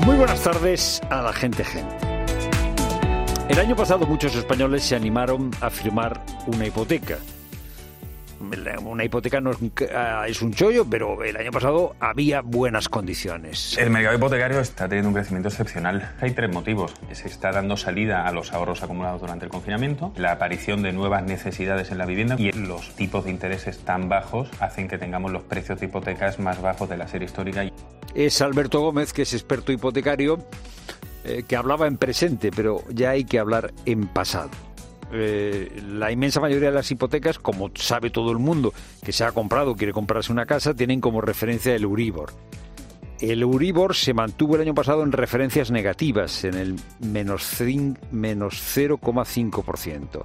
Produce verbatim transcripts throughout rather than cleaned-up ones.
Muy buenas tardes a la gente gente. El año pasado muchos españoles se animaron a firmar una hipoteca. Una hipoteca no es un, es un chollo, pero el año pasado había buenas condiciones. El mercado hipotecario está teniendo un crecimiento excepcional. Hay tres motivos. Se está dando salida a los ahorros acumulados durante el confinamiento, la aparición de nuevas necesidades en la vivienda y los tipos de intereses tan bajos hacen que tengamos los precios de hipotecas más bajos de la serie histórica. Es Alberto Gómez, que es experto hipotecario, eh, que hablaba en presente, pero ya hay que hablar en pasado. Eh, la inmensa mayoría de las hipotecas, como sabe todo el mundo que se ha comprado o quiere comprarse una casa, tienen como referencia el Euribor. El Euribor se mantuvo el año pasado en referencias negativas, en el menos cero coma cinco por ciento.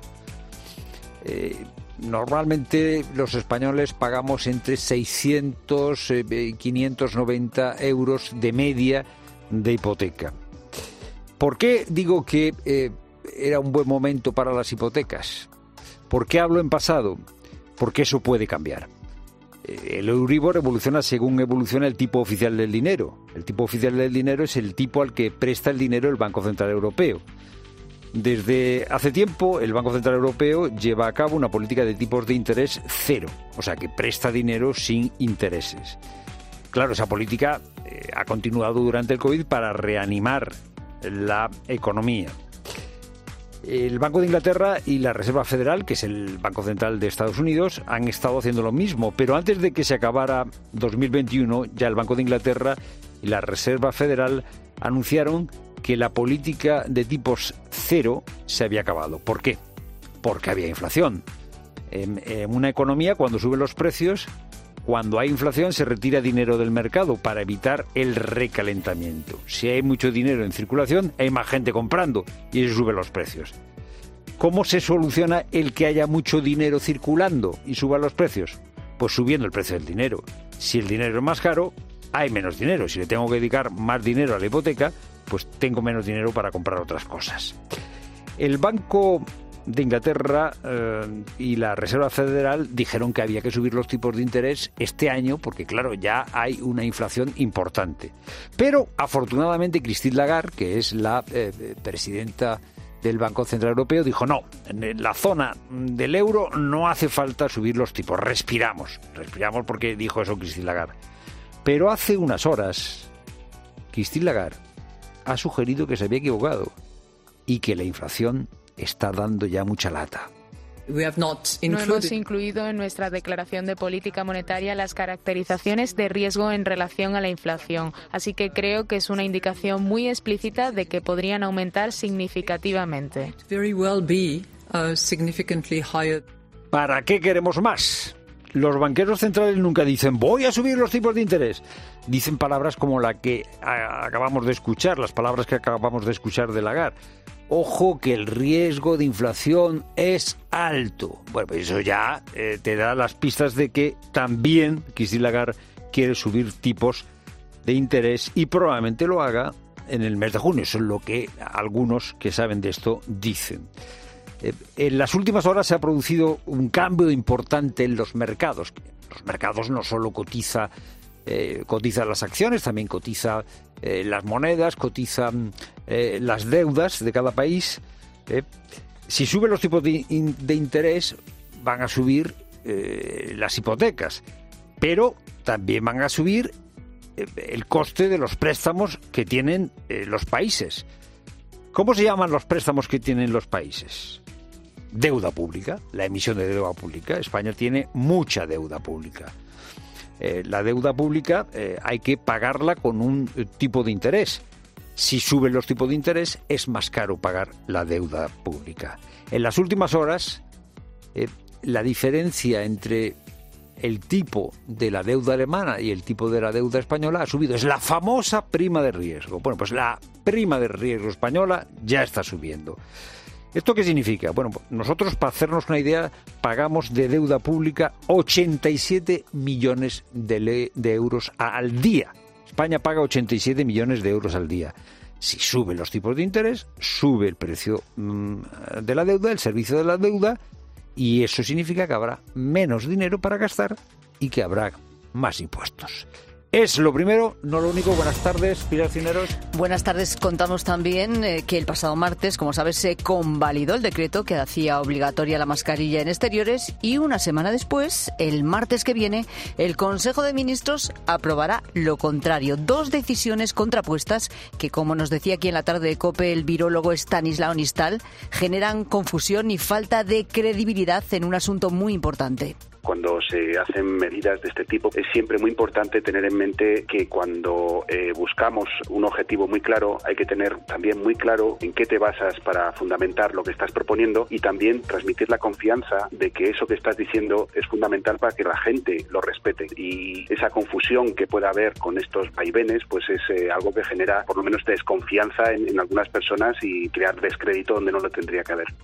Eh, normalmente los españoles pagamos entre seiscientos y quinientos noventa euros de media de hipoteca. ¿Por qué digo que eh, era un buen momento para las hipotecas? ¿Por qué hablo en pasado? Porque eso puede cambiar. El Euribor evoluciona según evoluciona el tipo oficial del dinero. El tipo oficial del dinero es el tipo al que presta el dinero el Banco Central Europeo. Desde hace tiempo, el Banco Central Europeo lleva a cabo una política de tipos de interés cero, o sea, que presta dinero sin intereses. Claro, esa política eh, ha continuado durante el COVID para reanimar la economía. El Banco de Inglaterra y la Reserva Federal, que es el Banco Central de Estados Unidos, han estado haciendo lo mismo, pero antes de que se acabara dos mil veintiuno, ya el Banco de Inglaterra y la Reserva Federal anunciaron que la política de tipos cero se había acabado. ¿Por qué? Porque había inflación. En, en una economía, cuando suben los precios, cuando hay inflación se retira dinero del mercado para evitar el recalentamiento. Si hay mucho dinero en circulación, hay más gente comprando y eso sube los precios. ¿Cómo se soluciona el que haya mucho dinero circulando y suban los precios? Pues subiendo el precio del dinero. Si el dinero es más caro, hay menos dinero. Si le tengo que dedicar más dinero a la hipoteca, pues tengo menos dinero para comprar otras cosas. El Banco de Inglaterra eh, y la Reserva Federal dijeron que había que subir los tipos de interés este año porque, claro, ya hay una inflación importante. Pero, afortunadamente, Christine Lagarde, que es la eh, presidenta del Banco Central Europeo, dijo no, en la zona del euro no hace falta subir los tipos, respiramos. Respiramos porque dijo eso Christine Lagarde. Pero hace unas horas, Christine Lagarde ha sugerido que se había equivocado y que la inflación está dando ya mucha lata. No hemos incluido en nuestra declaración de política monetaria las caracterizaciones de riesgo en relación a la inflación, así que creo que es una indicación muy explícita de que podrían aumentar significativamente. ¿Para qué queremos más? Los banqueros centrales nunca dicen voy a subir los tipos de interés. Dicen palabras como la que acabamos de escuchar, las palabras que acabamos de escuchar de Lagarde. Ojo que el riesgo de inflación es alto. Bueno, pues eso ya eh, te da las pistas de que también Christine Lagarde quiere subir tipos de interés y probablemente lo haga en el mes de junio. Eso es lo que algunos que saben de esto dicen. Eh, en las últimas horas se ha producido un cambio importante en los mercados. Los mercados no solo cotiza, eh, cotizan las acciones, también cotiza eh, las monedas, cotizan eh, las deudas de cada país. Eh. Si suben los tipos de, in, de interés, van a subir eh, las hipotecas, pero también van a subir eh, el coste de los préstamos que tienen eh, los países. ¿Cómo se llaman los préstamos que tienen los países? Deuda pública, la emisión de deuda pública. España tiene mucha deuda pública. Eh, la deuda pública eh, hay que pagarla con un eh, tipo de interés. Si suben los tipos de interés, es más caro pagar la deuda pública. En las últimas horas, eh, la diferencia entre el tipo de la deuda alemana y el tipo de la deuda española ha subido. Es la famosa prima de riesgo. Bueno, pues la prima de riesgo española ya está subiendo. ¿Esto qué significa? Bueno, nosotros, para hacernos una idea, pagamos de deuda pública ochenta y siete millones de, le- de euros al día. España paga ochenta y siete millones de euros al día. Si suben los tipos de interés, sube el precio mmm, de la deuda, el servicio de la deuda, y eso significa que habrá menos dinero para gastar y que habrá más impuestos. Es lo primero, no lo único. Buenas tardes, Pilar Cisneros. Buenas tardes. Contamos también eh, que el pasado martes, como sabes, se convalidó el decreto que hacía obligatoria la mascarilla en exteriores y una semana después, el martes que viene, el Consejo de Ministros aprobará lo contrario. Dos decisiones contrapuestas que, como nos decía aquí en la tarde de COPE el virólogo Estanislao Nistal, generan confusión y falta de credibilidad en un asunto muy importante. Cuando se hacen medidas de este tipo es siempre muy importante tener en mente que cuando eh, buscamos un objetivo muy claro hay que tener también muy claro en qué te basas para fundamentar lo que estás proponiendo y también transmitir la confianza de que eso que estás diciendo es fundamental para que la gente lo respete. Y esa confusión que pueda haber con estos vaivenes pues es eh, algo que genera por lo menos desconfianza en, en algunas personas y crear descrédito donde no lo tendría que haber.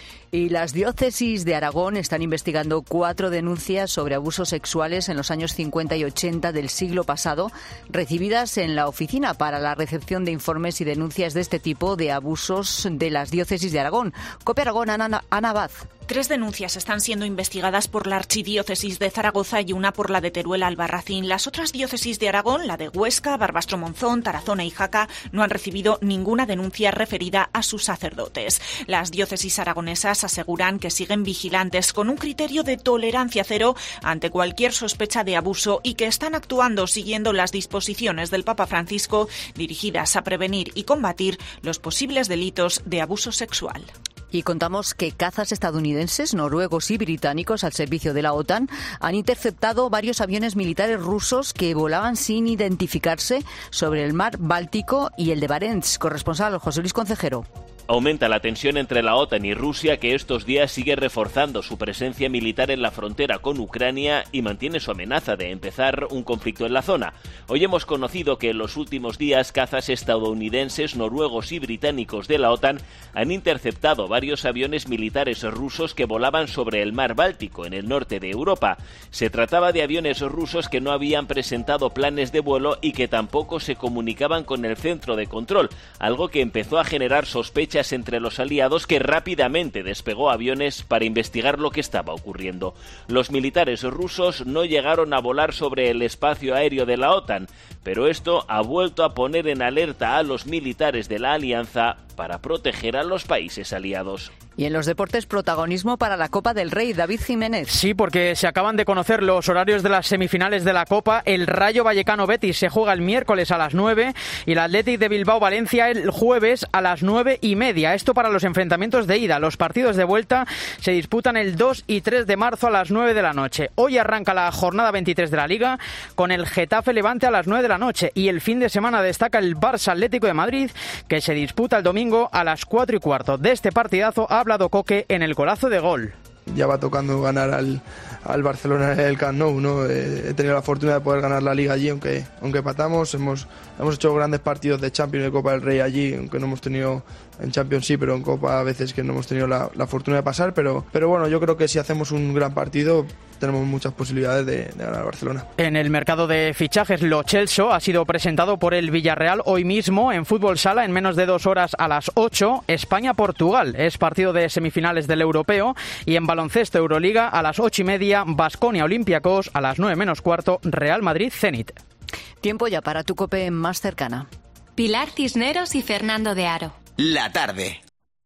Y las diócesis de Aragón están investigando cuatro denuncias sobre abusos sexuales en los años cincuenta y ochenta del siglo pasado, recibidas en la Oficina para la Recepción de Informes y Denuncias de este tipo de abusos de las diócesis de Aragón. COPE Aragón, Ana, Ana Abad. Tres denuncias están siendo investigadas por la Archidiócesis de Zaragoza y una por la de Teruel-Albarracín. Las otras diócesis de Aragón, la de Huesca, Barbastro-Monzón, Tarazona y Jaca, no han recibido ninguna denuncia referida a sus sacerdotes. Las diócesis aragonesas aseguran que siguen vigilantes con un criterio de tolerancia cero ante cualquier sospecha de abuso y que están actuando siguiendo las disposiciones del Papa Francisco dirigidas a prevenir y combatir los posibles delitos de abuso sexual. Y contamos que cazas estadounidenses, noruegos y británicos al servicio de la OTAN han interceptado varios aviones militares rusos que volaban sin identificarse sobre el mar Báltico y el de Barents. Corresponsal José Luis Concejero. Aumenta la tensión entre la OTAN y Rusia, que estos días sigue reforzando su presencia militar en la frontera con Ucrania y mantiene su amenaza de empezar un conflicto en la zona. Hoy hemos conocido que en los últimos días cazas estadounidenses, noruegos y británicos de la OTAN han interceptado varios aviones militares rusos que volaban sobre el mar Báltico, en el norte de Europa. Se trataba de aviones rusos que no habían presentado planes de vuelo y que tampoco se comunicaban con el centro de control, algo que empezó a generar sospechas entre los aliados, que rápidamente despegó aviones para investigar lo que estaba ocurriendo. Los militares rusos no llegaron a volar sobre el espacio aéreo de la OTAN, pero esto ha vuelto a poner en alerta a los militares de la alianza para proteger a los países aliados. Y en los deportes, protagonismo para la Copa del Rey. David Jiménez. Sí, porque se acaban de conocer los horarios de las semifinales de la Copa. El Rayo Vallecano Betis se juega el miércoles a las nueve y el Athletic de Bilbao Valencia el jueves a las nueve y media. Esto para los enfrentamientos de ida. Los partidos de vuelta se disputan el dos y tres de marzo a las nueve de la noche. Hoy arranca la jornada veintitrés de la Liga con el Getafe Levante a las nueve de la noche y el fin de semana destaca el Barça Atlético de Madrid, que se disputa el domingo a las cuatro y cuarto. De este partidazo ha hablado Coque en el golazo de gol. Ya va tocando ganar al, al Barcelona en el Camp Nou, ¿no? Eh, he tenido la fortuna de poder ganar la Liga allí, aunque aunque empatamos. Hemos, hemos hecho grandes partidos de Champions y de Copa del Rey allí, aunque no hemos tenido en Champions sí, pero en Copa a veces que no hemos tenido la, la fortuna de pasar. Pero, pero bueno, yo creo que si hacemos un gran partido tenemos muchas posibilidades de, de ganar a Barcelona. En el mercado de fichajes, Lo Celso ha sido presentado por el Villarreal hoy mismo en Fútbol Sala en menos de dos horas a las ocho. España-Portugal es partido de semifinales del Europeo y en baloncesto Euroliga a las ocho y media Baskonia Olympiacos, a las nueve menos cuarto Real Madrid Zenit. Tiempo ya para tu COPE más cercana. Pilar Cisneros y Fernando de Aro. La tarde.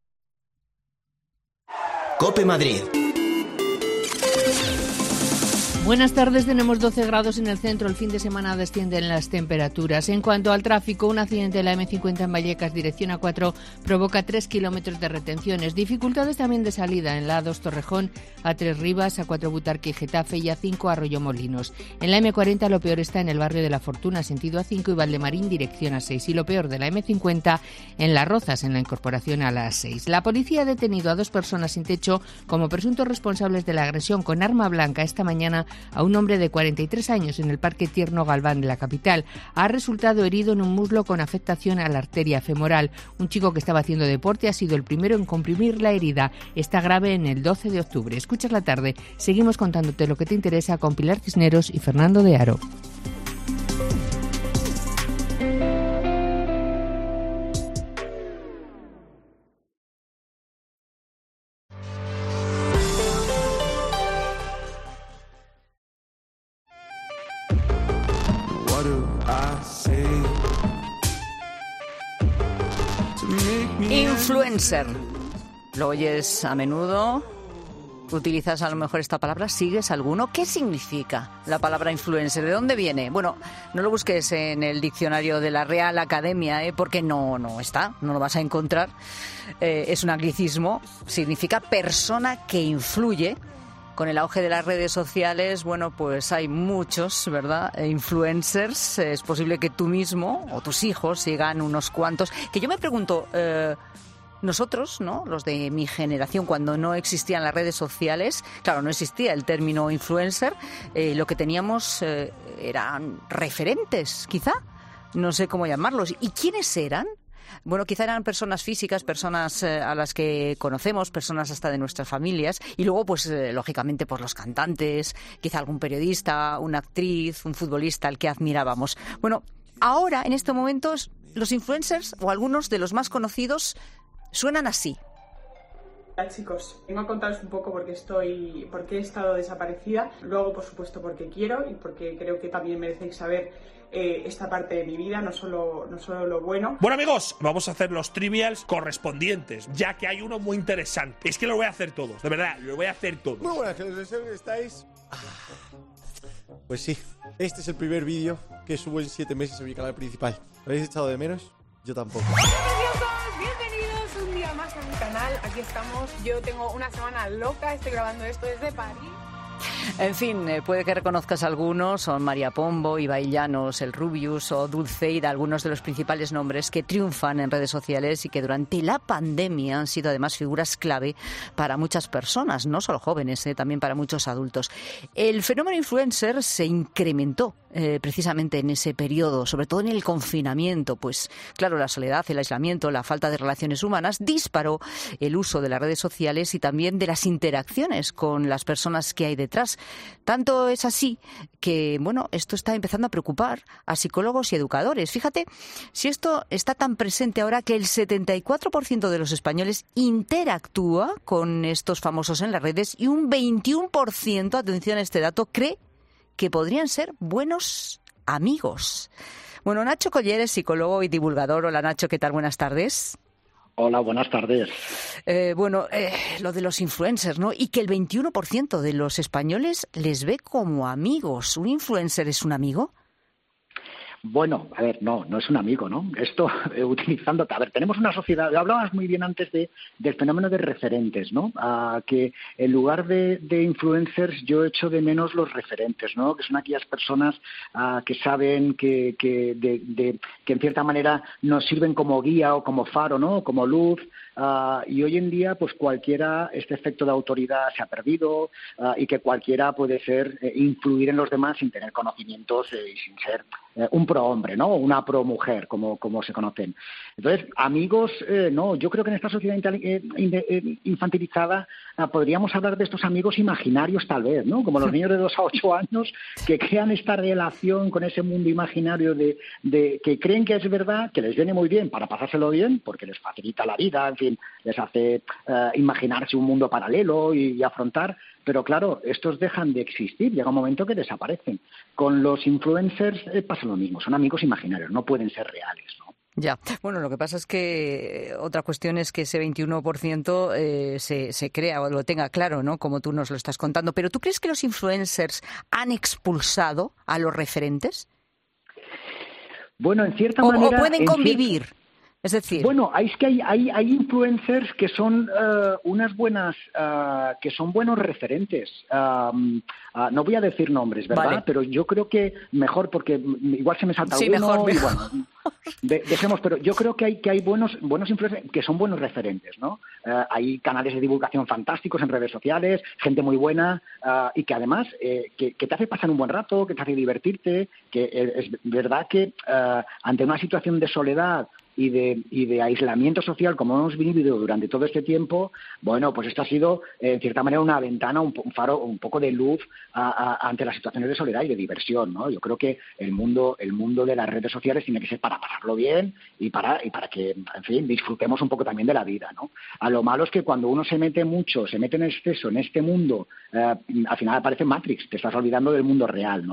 COPE Madrid. Buenas tardes, tenemos doce grados en el centro. El fin de semana descienden las temperaturas. En cuanto al tráfico, un accidente de la eme cincuenta en Vallecas, dirección A cuatro, provoca tres kilómetros de retenciones. Dificultades también de salida en la A dos Torrejón, A tres Rivas, A cuatro Butarque y Getafe y A cinco Arroyomolinos. En la eme cuarenta lo peor está en el barrio de La Fortuna, sentido A cinco y Valdemarín, dirección A seis. Y lo peor de la eme cincuenta en Las Rozas, en la incorporación a la A seis. La policía ha detenido a dos personas sin techo como presuntos responsables de la agresión con arma blanca esta mañana a un hombre de cuarenta y tres años en el Parque Tierno Galván de la capital. Ha resultado herido en un muslo con afectación a la arteria femoral. Un chico que estaba haciendo deporte ha sido el primero en comprimir la herida. Está grave en el doce de octubre. Escuchas la tarde. Seguimos contándote lo que te interesa con Pilar Cisneros y Fernando de Aro. Influencer. ¿Lo oyes a menudo? ¿Utilizas a lo mejor esta palabra? ¿Sigues alguno? ¿Qué significa la palabra influencer? ¿De dónde viene? Bueno, no lo busques en el diccionario de la Real Academia, ¿eh? Porque no, no está, no lo vas a encontrar. Eh, es un anglicismo, significa persona que influye. Con el auge de las redes sociales, bueno, pues hay muchos, ¿verdad?, influencers. Es posible que tú mismo o tus hijos sigan unos cuantos. Que yo me pregunto, eh, nosotros, ¿no?, los de mi generación, cuando no existían las redes sociales, claro, no existía el término influencer, eh, lo que teníamos eh, eran referentes, quizá, no sé cómo llamarlos. ¿Y quiénes eran? Bueno, quizá eran personas físicas, personas eh, a las que conocemos, personas hasta de nuestras familias, y luego, pues, eh, lógicamente, pues los cantantes, quizá algún periodista, una actriz, un futbolista al que admirábamos. Bueno, ahora, en estos momentos, los influencers, o algunos de los más conocidos, suenan así. Hola chicos, vengo a contaros un poco por qué estoy, por qué he estado desaparecida, luego por supuesto porque quiero y porque creo que también merecéis saber eh, esta parte de mi vida, no solo, no solo lo bueno. Bueno amigos, vamos a hacer los trivials correspondientes, ya que hay uno muy interesante. Es que lo voy a hacer todos, de verdad, lo voy a hacer todos. Muy buenas, que les deseo que estáis. Pues sí, este es el primer vídeo que subo en siete meses en mi canal principal. ¿Lo habéis echado de menos? Yo tampoco. Bienvenidos un día más a mi canal. Aquí estamos. Yo tengo una semana loca. Estoy grabando esto desde París. En fin, eh, puede que reconozcas algunos, son María Pombo, Ibai Llanos, el Rubius o Dulceida, algunos de los principales nombres que triunfan en redes sociales y que durante la pandemia han sido además figuras clave para muchas personas, no solo jóvenes, eh, también para muchos adultos. El fenómeno influencer se incrementó eh, precisamente en ese periodo, sobre todo en el confinamiento, pues claro, la soledad, el aislamiento, la falta de relaciones humanas disparó el uso de las redes sociales y también de las interacciones con las personas que hay detrás. Tanto es así que, bueno, esto está empezando a preocupar a psicólogos y educadores. Fíjate, si esto está tan presente ahora que el setenta y cuatro por ciento de los españoles interactúa con estos famosos en las redes y un veintiuno por ciento, atención a este dato, cree que podrían ser buenos amigos. Bueno, Nacho Coller es psicólogo y divulgador. Hola Nacho, ¿qué tal? Buenas tardes. Hola, buenas tardes. Eh, bueno, eh, lo de los influencers, ¿no? Y que el veintiuno por ciento de los españoles les ve como amigos. ¿Un influencer es un amigo? Bueno, a ver, no, no es un amigo, ¿no? Esto, eh, utilizando... A ver, tenemos una sociedad... Hablabas muy bien antes de, del fenómeno de referentes, ¿no? Ah, que en lugar de, de influencers yo echo de menos los referentes, ¿no? Que son aquellas personas ah, que saben que, que, de, de, que en cierta manera nos sirven como guía o como faro, ¿no? Como luz. Uh, y hoy en día, pues cualquiera, este efecto de autoridad se ha perdido uh, y que cualquiera puede ser, eh, influir en los demás sin tener conocimientos eh, y sin ser eh, un pro-hombre, ¿no? O una pro-mujer, como, como se conocen. Entonces, amigos, eh, no, yo creo que en esta sociedad infantilizada uh, podríamos hablar de estos amigos imaginarios tal vez, ¿no? Como los niños de dos a ocho años que crean esta relación con ese mundo imaginario de, de que creen que es verdad, que les viene muy bien para pasárselo bien, porque les facilita la vida, en fin, les hace uh, imaginarse un mundo paralelo y, y afrontar, pero claro, estos dejan de existir, llega un momento que desaparecen. Con los influencers eh, pasa lo mismo, son amigos imaginarios, no pueden ser reales, ¿no? Ya, bueno, lo que pasa es que otra cuestión es que ese veintiuno por ciento eh, se, se crea o lo tenga claro, ¿no? Como tú nos lo estás contando. Pero ¿tú crees que los influencers han expulsado a los referentes? Bueno, en cierta o, manera... ¿O pueden convivir? Cierta... Es decir, bueno, es que hay, hay, hay influencers que son uh, unas buenas, uh, que son buenos referentes. Um, uh, no voy a decir nombres, ¿verdad? Vale. Pero yo creo que mejor, porque igual se me salta sí, alguno. Mejor, y mejor. Bueno, de, dejemos, pero yo creo que hay que hay buenos buenos influencers que son buenos referentes, ¿no? Uh, hay canales de divulgación fantásticos en redes sociales, gente muy buena uh, y que además eh, que, que te hace pasar un buen rato, que te hace divertirte, que es verdad que uh, ante una situación de soledad y de, y de aislamiento social como hemos vivido durante todo este tiempo, bueno, pues esto ha sido, eh, en cierta manera, una ventana, un, un faro, un poco de luz a, a, ante las situaciones de soledad y de diversión, ¿no? Yo creo que el mundo el mundo de las redes sociales tiene que ser para pasarlo bien y para y para que, en fin, disfrutemos un poco también de la vida, ¿no? A lo malo es que cuando uno se mete mucho, se mete en exceso en este mundo, eh, al final aparece Matrix, te estás olvidando del mundo real, ¿no?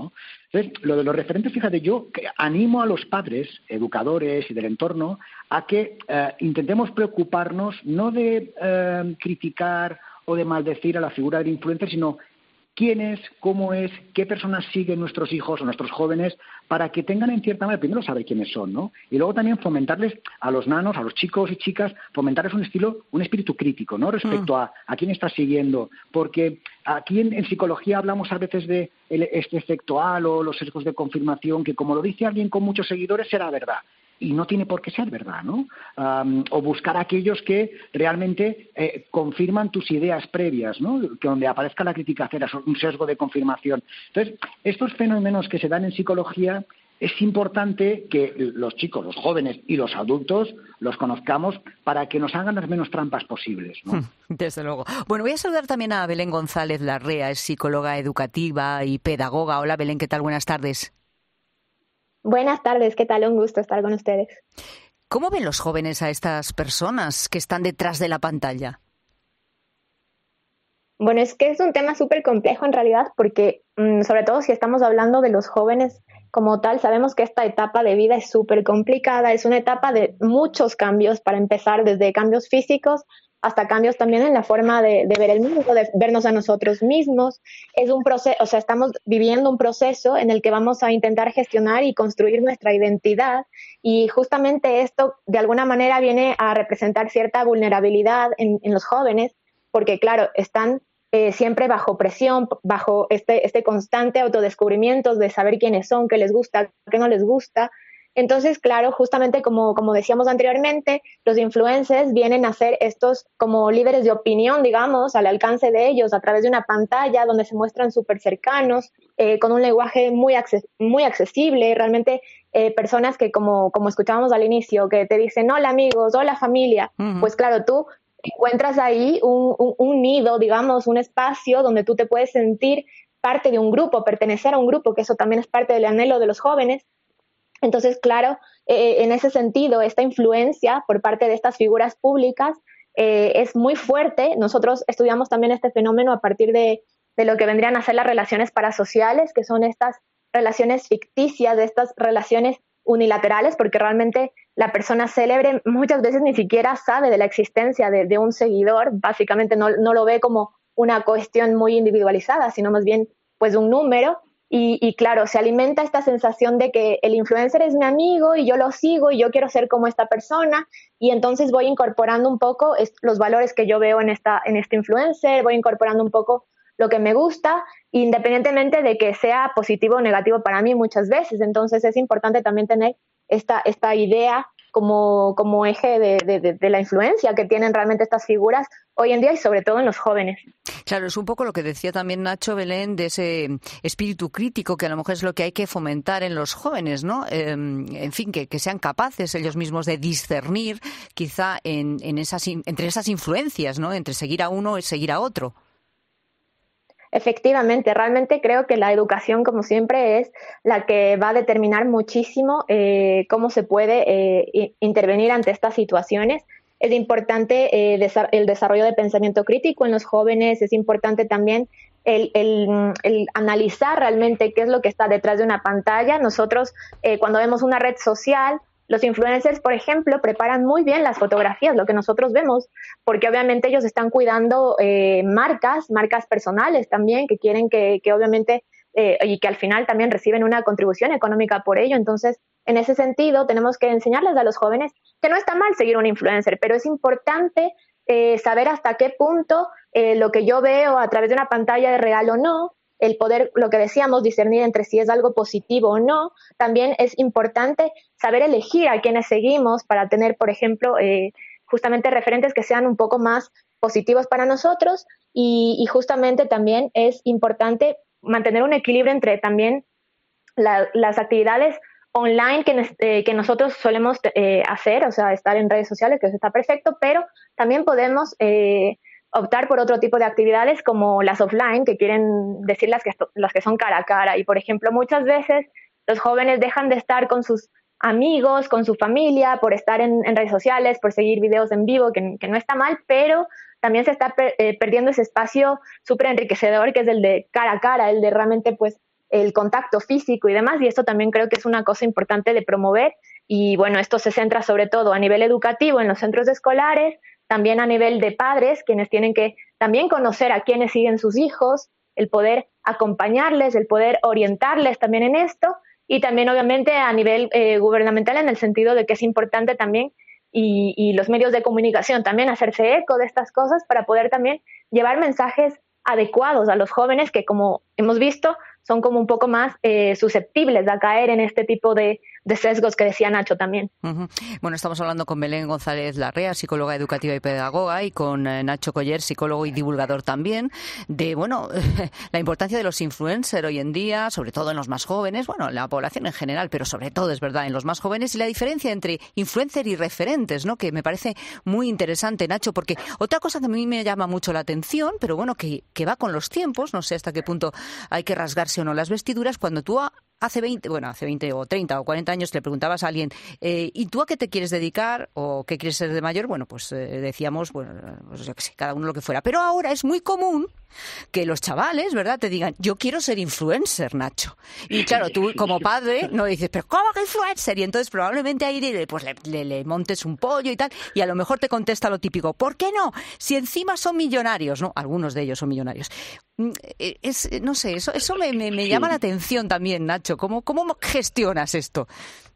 Entonces, lo de los referentes, fíjate, yo que animo a los padres, educadores y del entorno, a que eh, intentemos preocuparnos no de eh, criticar o de maldecir a la figura del influencer, sino quién es, cómo es, qué personas siguen nuestros hijos o nuestros jóvenes, para que tengan en cierta manera, primero saber quiénes son, ¿no? Y luego también fomentarles a los nanos, a los chicos y chicas, fomentarles un estilo, un espíritu crítico, ¿no? Respecto mm. a, a quién estás siguiendo. Porque aquí en, en psicología hablamos a veces de el, este efecto halo o los sesgos de confirmación, que como lo dice alguien con muchos seguidores, será verdad. Y no tiene por qué ser verdad, ¿no? Um, o buscar a aquellos que realmente eh, confirman tus ideas previas, ¿no? Que donde aparezca la crítica cera, un sesgo de confirmación. Entonces, estos fenómenos que se dan en psicología, es importante que los chicos, los jóvenes y los adultos los conozcamos para que nos hagan las menos trampas posibles, ¿no? Desde luego. Bueno, voy a saludar también a Belén González Larrea, es psicóloga educativa y pedagoga. Hola, Belén, ¿qué tal? Buenas tardes. Buenas tardes, ¿qué tal? Un gusto estar con ustedes. ¿Cómo ven los jóvenes a estas personas que están detrás de la pantalla? Bueno, es que es un tema súper complejo en realidad porque, mmm, sobre todo si estamos hablando de los jóvenes como tal, sabemos que esta etapa de vida es súper complicada, es una etapa de muchos cambios, para empezar desde cambios físicos hasta cambios también en la forma de, de ver el mundo, de vernos a nosotros mismos. Es un proceso, o sea, estamos viviendo un proceso en el que vamos a intentar gestionar y construir nuestra identidad, y justamente esto de alguna manera viene a representar cierta vulnerabilidad en, en los jóvenes, porque claro, están eh, siempre bajo presión, bajo este, este constante autodescubrimiento de saber quiénes son, qué les gusta, qué no les gusta. Entonces, claro, justamente como, como decíamos anteriormente, los influencers vienen a ser estos como líderes de opinión, digamos, al alcance de ellos a través de una pantalla donde se muestran súper cercanos, eh, con un lenguaje muy, acces- muy accesible, realmente eh, personas que como, como escuchábamos al inicio, que te dicen, hola amigos, hola familia, uh-huh. Pues claro, tú encuentras ahí un, un, un nido, digamos, un espacio donde tú te puedes sentir parte de un grupo, pertenecer a un grupo, que eso también es parte del anhelo de los jóvenes. Entonces, claro, eh, en ese sentido, esta influencia por parte de estas figuras públicas eh, es muy fuerte. Nosotros estudiamos también este fenómeno a partir de, de lo que vendrían a ser las relaciones parasociales, que son estas relaciones ficticias, de estas relaciones unilaterales, porque realmente la persona célebre muchas veces ni siquiera sabe de la existencia de, de un seguidor, básicamente no, no lo ve como una cuestión muy individualizada, sino más bien pues un número. Y, y claro, se alimenta esta sensación de que el influencer es mi amigo y yo lo sigo y yo quiero ser como esta persona, y entonces voy incorporando un poco es, los valores que yo veo en, esta, en este influencer, voy incorporando un poco lo que me gusta, independientemente de que sea positivo o negativo para mí muchas veces. Entonces es importante también tener esta, esta idea como, como eje de, de, de la influencia que tienen realmente estas figuras hoy en día y sobre todo en los jóvenes. Claro, es un poco lo que decía también Nacho, Belén, de ese espíritu crítico que a lo mejor es lo que hay que fomentar en los jóvenes, ¿no? Eh, en fin, que, que sean capaces ellos mismos de discernir quizá en, en esas, entre esas influencias, ¿no? Entre seguir a uno y seguir a otro. Efectivamente, realmente creo que la educación, como siempre, es la que va a determinar muchísimo eh, cómo se puede eh, intervenir ante estas situaciones. Es importante eh, desa- el desarrollo de pensamiento crítico en los jóvenes, es importante también el, el, el analizar realmente qué es lo que está detrás de una pantalla. Nosotros, eh, cuando vemos una red social, los influencers, por ejemplo, preparan muy bien las fotografías, lo que nosotros vemos, porque obviamente ellos están cuidando eh, marcas, marcas personales también, que quieren que, que obviamente, eh, y que al final también reciben una contribución económica por ello. Entonces, en ese sentido, tenemos que enseñarles a los jóvenes que no está mal seguir un influencer, pero es importante eh, saber hasta qué punto eh, lo que yo veo a través de una pantalla es real o no, el poder, lo que decíamos, discernir entre si es algo positivo o no. También es importante saber elegir a quienes seguimos para tener, por ejemplo, eh, justamente referentes que sean un poco más positivos para nosotros, y, y justamente también es importante mantener un equilibrio entre también la, las actividades online que, eh, que nosotros solemos eh, hacer, o sea, estar en redes sociales, que eso está perfecto, pero también podemos eh, optar por otro tipo de actividades como las offline, que quieren decir las que, las que son cara a cara. Y, por ejemplo, muchas veces los jóvenes dejan de estar con sus amigos, con su familia, por estar en, en redes sociales, por seguir videos en vivo, que, que no está mal, pero también se está per, eh, perdiendo ese espacio súper enriquecedor, que es el de cara a cara, el de realmente pues el contacto físico y demás, y esto también creo que es una cosa importante de promover. Y bueno, esto se centra sobre todo a nivel educativo en los centros escolares, también a nivel de padres, quienes tienen que también conocer a quienes siguen sus hijos, el poder acompañarles, el poder orientarles también en esto, y también obviamente a nivel eh, gubernamental, en el sentido de que es importante también, y, y los medios de comunicación también hacerse eco de estas cosas para poder también llevar mensajes adecuados a los jóvenes que, como hemos visto, son como un poco más eh, susceptibles a caer en este tipo de, de sesgos que decía Nacho también. Uh-huh. Bueno, estamos hablando con Belén González Larrea, psicóloga educativa y pedagoga, y con eh, Nacho Coller, psicólogo y divulgador también, de, bueno, la importancia de los influencers hoy en día, sobre todo en los más jóvenes, bueno, en la población en general, pero sobre todo, es verdad, en los más jóvenes, y la diferencia entre influencer y referentes, ¿no?, que me parece muy interesante, Nacho, porque otra cosa que a mí me llama mucho la atención, pero bueno, que, que va con los tiempos, no sé hasta qué punto hay que rasgarse o no las vestiduras, cuando tú a, hace veinte, bueno, hace veinte o treinta o cuarenta años le preguntabas a alguien, eh, ¿y tú a qué te quieres dedicar o qué quieres ser de mayor? Bueno, pues eh, decíamos, bueno, pues yo qué sé, cada uno lo que fuera. Pero ahora es muy común que los chavales, ¿verdad?, te digan, yo quiero ser influencer, Nacho. Y claro, tú como padre no dices, pero ¿cómo que influencer? Y entonces probablemente ahí pues le, le, le montes un pollo y tal, y a lo mejor te contesta lo típico, ¿por qué no? Si encima son millonarios, ¿no? Algunos de ellos son millonarios. Es, no sé, eso, eso me, me, me llama la atención también, Nacho. ¿Cómo, cómo gestionas esto?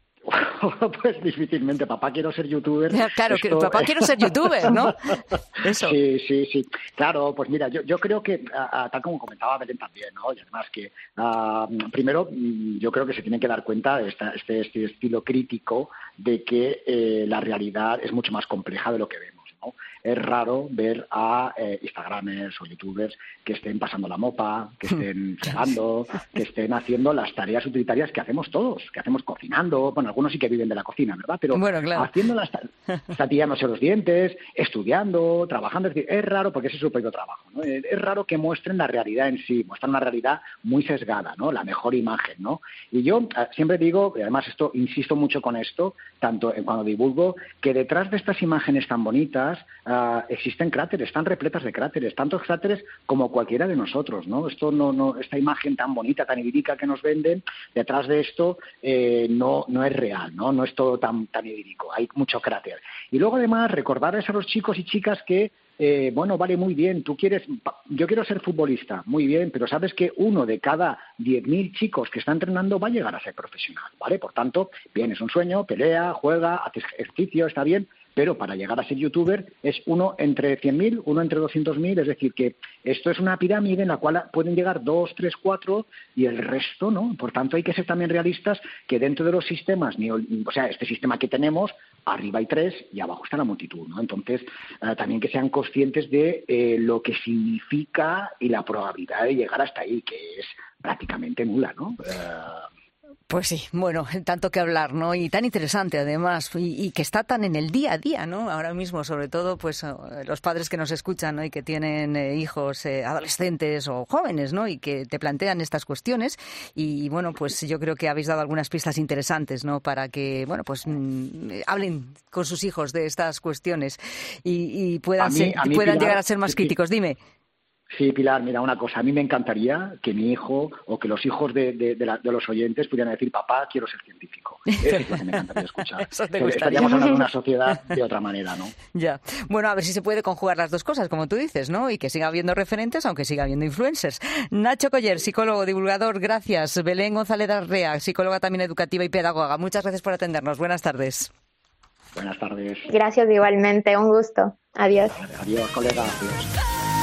Pues difícilmente, papá quiero ser youtuber. Claro, Esto... papá quiero ser youtuber, ¿no? Eso. Sí, sí, sí. Claro, pues mira, yo, yo creo que, a, a, tal como comentaba Belén también, ¿no? Y además que, a, primero, yo creo que se tienen que dar cuenta de esta, este, este estilo crítico de que eh, la realidad es mucho más compleja de lo que vemos, ¿no? Es raro ver a eh, instagramers o youtubers que estén pasando la mopa, que estén fregando, que estén haciendo las tareas utilitarias que hacemos todos, que hacemos cocinando. Bueno, algunos sí que viven de la cocina, ¿verdad? Pero bueno, claro, haciendo las cepillándose los dientes, estudiando, trabajando. Es decir, es raro, porque ese es su propio trabajo, ¿no? Es, es raro que muestren la realidad en sí, muestran una realidad muy sesgada, ¿no? La mejor imagen, ¿no? Y yo eh, siempre digo, y además esto insisto mucho con esto, tanto en cuando divulgo, que detrás de estas imágenes tan bonitas Uh, existen cráteres, están repletas de cráteres, tantos cráteres como cualquiera de nosotros, ¿no? Esto no, no, esta imagen tan bonita, tan idílica que nos venden, detrás de esto eh, no, no es real, ¿no? No es todo tan, tan idílico, hay mucho cráter. Y luego además recordarles a los chicos y chicas que Eh, bueno, vale, muy bien, tú quieres, yo quiero ser futbolista, muy bien, pero sabes que uno de cada diez mil chicos que está entrenando va a llegar a ser profesional, ¿vale? Por tanto, bien, es un sueño, pelea, juega, hace ejercicio, está bien, pero para llegar a ser youtuber es uno entre cien mil, uno entre doscientos mil, es decir, que esto es una pirámide en la cual pueden llegar dos, tres, cuatro y el resto, ¿no? Por tanto, hay que ser también realistas que dentro de los sistemas, o sea, este sistema que tenemos, arriba hay tres y abajo está la multitud, ¿no? Entonces, eh, también que sean conscientes de eh, lo que significa y la probabilidad de llegar hasta ahí, que es prácticamente nula, ¿no? Eh, Pues sí, bueno, tanto que hablar, ¿no? Y tan interesante además, y, y que está tan en el día a día, ¿no? Ahora mismo, sobre todo, pues los padres que nos escuchan, ¿no? Y que tienen eh, hijos eh, adolescentes o jóvenes, ¿no? Y que te plantean estas cuestiones. Y bueno, pues yo creo que habéis dado algunas pistas interesantes, ¿no? Para que, bueno, pues mmm, hablen con sus hijos de estas cuestiones y, y puedan, mí, ser, mí, puedan Pilar, llegar a ser más sí, críticos. Dime. Sí, Pilar, mira, una cosa, a mí me encantaría que mi hijo o que los hijos de, de, de, la, de los oyentes pudieran decir, papá, quiero ser científico. Eso es lo que me encantaría escuchar. Eso te Estaríamos hablando de una sociedad de otra manera, ¿no? Ya. Bueno, a ver si se puede conjugar las dos cosas, como tú dices, ¿no? Y que siga habiendo referentes, aunque siga habiendo influencers. Nacho Coller, psicólogo, divulgador, gracias. Belén González Larrea, psicóloga también educativa y pedagoga. Muchas gracias por atendernos. Buenas tardes. Buenas tardes. Gracias igualmente, un gusto. Adiós. Adiós, colega. Adiós.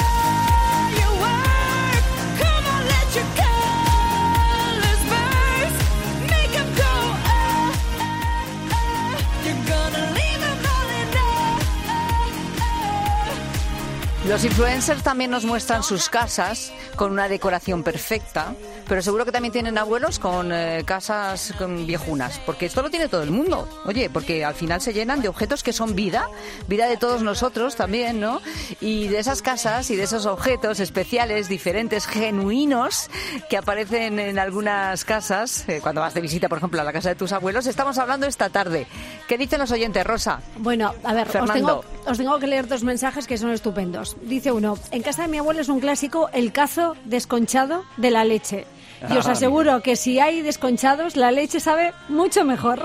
Los influencers también nos muestran sus casas con una decoración perfecta, pero seguro que también tienen abuelos con eh, casas con viejunas, porque esto lo tiene todo el mundo. Oye, porque al final se llenan de objetos que son vida, vida de todos nosotros también, ¿no? Y de esas casas y de esos objetos especiales, diferentes, genuinos, que aparecen en algunas casas, eh, cuando vas de visita, por ejemplo, a la casa de tus abuelos, estamos hablando esta tarde. ¿Qué dicen los oyentes, Rosa? Bueno, a ver, os tengo, os tengo que leer dos mensajes que son estupendos. Dice uno, en casa de mi abuelo es un clásico el cazo desconchado de la leche. Y os aseguro que si hay desconchados, la leche sabe mucho mejor.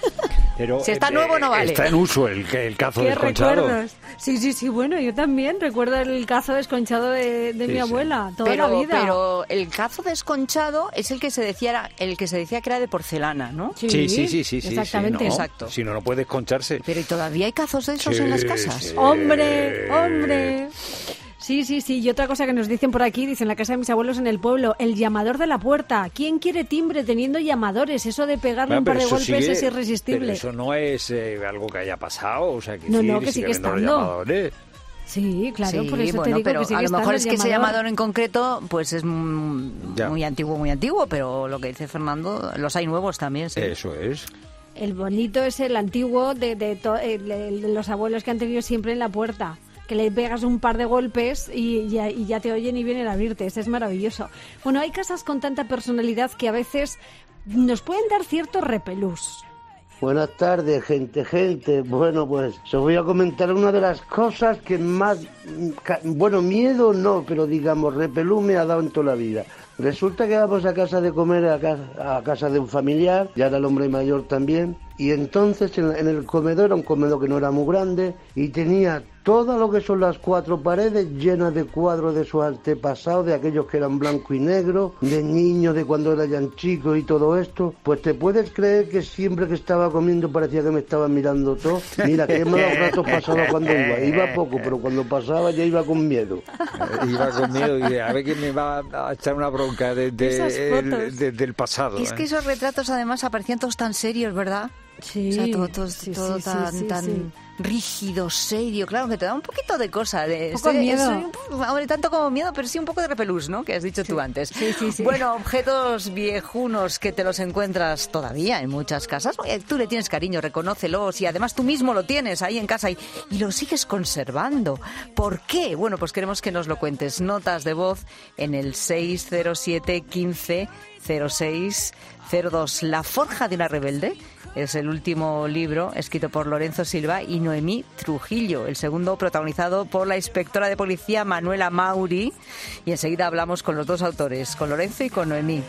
Pero, si está eh, nuevo no vale. Está en uso el, el cazo ¿Qué desconchado. recuerdos? Sí, sí, sí, bueno, yo también recuerdo el cazo desconchado de, de Sí, mi sí. abuela, toda pero, la vida. pero el cazo desconchado es el que se decía era, el que se decía que era de porcelana, ¿no? Sí, sí, sí, sí, sí, exactamente. sí, no. Exacto. Si no, no puede desconcharse. Pero ¿y todavía hay cazos de esos Sí, en las casas? sí. ¡Hombre! ¡Hombre! Sí, sí, sí. Y otra cosa que nos dicen por aquí, dicen en la casa de mis abuelos en el pueblo, el llamador de la puerta. ¿Quién quiere timbre teniendo llamadores? Eso de pegarle Bueno, un par pero de eso golpes sigue- es irresistible. Pero eso no es eh, algo que haya pasado, o sea, que No, decir, no, que sigue habiendo los estando. llamadores. Sí, claro, Sí, por eso bueno, te digo pero que sigue a lo estando mejor el es que ese llamador. llamador en concreto pues es mm, Ya. muy antiguo, muy antiguo, pero lo que dice Fernando, los hay nuevos también, sí. Eso es. El bonito es el antiguo de, de, to- el- el de los abuelos que han tenido siempre en la puerta. Que le pegas un par de golpes y ya, y ya te oyen y vienen a abrirte. Ese es maravilloso. Bueno, hay casas con tanta personalidad que a veces nos pueden dar cierto repelús. Buenas tardes, gente, gente. Bueno, pues os voy a comentar una de las cosas que más, ca- bueno, miedo no, pero digamos, repelús me ha dado en toda la vida. Resulta que vamos a casa de comer, a casa, a casa de un familiar, ya era el hombre mayor también, y entonces en, en el comedor, era un comedor que no era muy grande, y tenía todo lo que son las cuatro paredes llenas de cuadros de sus antepasados, de aquellos que eran blanco y negro, de niños de cuando eran chicos y todo esto. Pues te puedes creer que siempre que estaba comiendo parecía que me estaban mirando todo. Mira, qué malos ratos pasaba cuando iba. Iba poco, pero cuando pasaba ya iba con miedo. Iba con miedo y a ver quién me va a echar una bronca de, de- Esas el- fotos. de- del pasado. Es ¿eh? que esos retratos además aparecían todos tan serios, ¿verdad? Sí. O sea, todo, todo, Sí, todo sí, sí, tan, sí, tan sí. rígido, serio. Claro, que te da un poquito de cosa. De, Un poco soy- miedo. soy un poco- hombre, tanto como miedo, pero sí un poco de repelús, ¿no? Que has dicho tú antes. Sí, sí, sí. Bueno, objetos viejunos que te los encuentras todavía en muchas casas. Oye, tú le tienes cariño, reconócelos y además tú mismo lo tienes ahí en casa y, y lo sigues conservando. ¿Por qué? Bueno, pues queremos que nos lo cuentes. Notas de voz en el seis cero siete quince cero seis cero dos. La forja de una rebelde es el último libro escrito por Lorenzo Silva y Noemí Trujillo, el segundo protagonizado por la inspectora de policía Manuela Mauri. Y enseguida hablamos con los dos autores, con Lorenzo y con Noemí.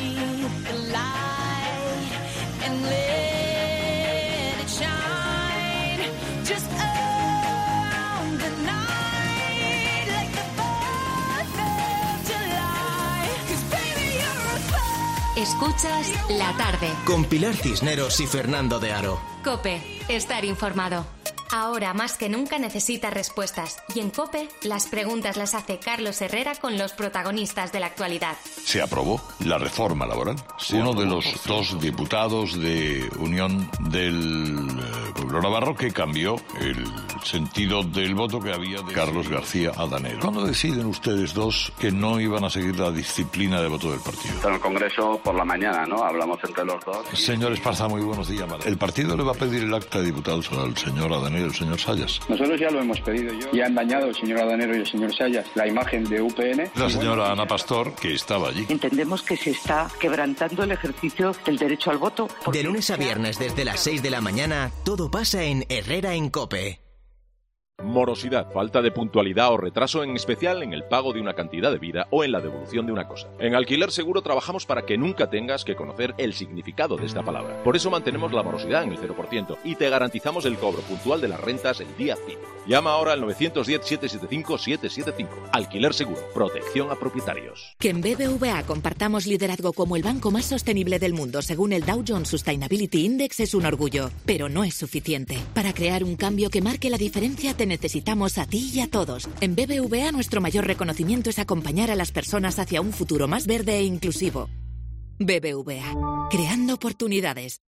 Escuchas La Tarde. Con Pilar Cisneros y Fernando de Aro. COPE. Estar informado. Ahora más que nunca necesita respuestas. Y en COPE, las preguntas las hace Carlos Herrera con los protagonistas de la actualidad. Se aprobó la reforma laboral. Uno de los dos diputados de Unión del eh, Pueblo Navarro que cambió el sentido del voto que había de Carlos García Adanero. ¿Cuándo deciden ustedes dos que no iban a seguir la disciplina de voto del partido? En el Congreso por la mañana, ¿no? Hablamos entre los dos. Señor Esparza, muy buenos días. El partido le va a pedir el acta de diputados al señor Adanero y al señor Sayas. Nosotros ya lo hemos pedido yo. Ya han dañado el señor Adanero y el señor Sayas la imagen de U P N. La señora Ana Pastor, que estaba allí. Entendemos que se está quebrantando el ejercicio del derecho al voto. De lunes a viernes desde las seis de la mañana, todo pasa en Herrera en COPE. Morosidad, falta de puntualidad o retraso, en especial en el pago de una cantidad de vida o en la devolución de una cosa. En Alquiler Seguro trabajamos para que nunca tengas que conocer el significado de esta palabra. Por eso mantenemos la morosidad en el cero por ciento y te garantizamos el cobro puntual de las rentas el día cinco. Llama ahora al nueve uno cero, siete siete cinco, siete siete cinco. Alquiler Seguro, protección a propietarios. Que en B B V A compartamos liderazgo como el banco más sostenible del mundo según el Dow Jones Sustainability Index es un orgullo, pero no es suficiente. Para crear un cambio que marque la diferencia te necesitamos a ti y a todos. En B B V A nuestro mayor reconocimiento es acompañar a las personas hacia un futuro más verde e inclusivo. B B V A, creando oportunidades.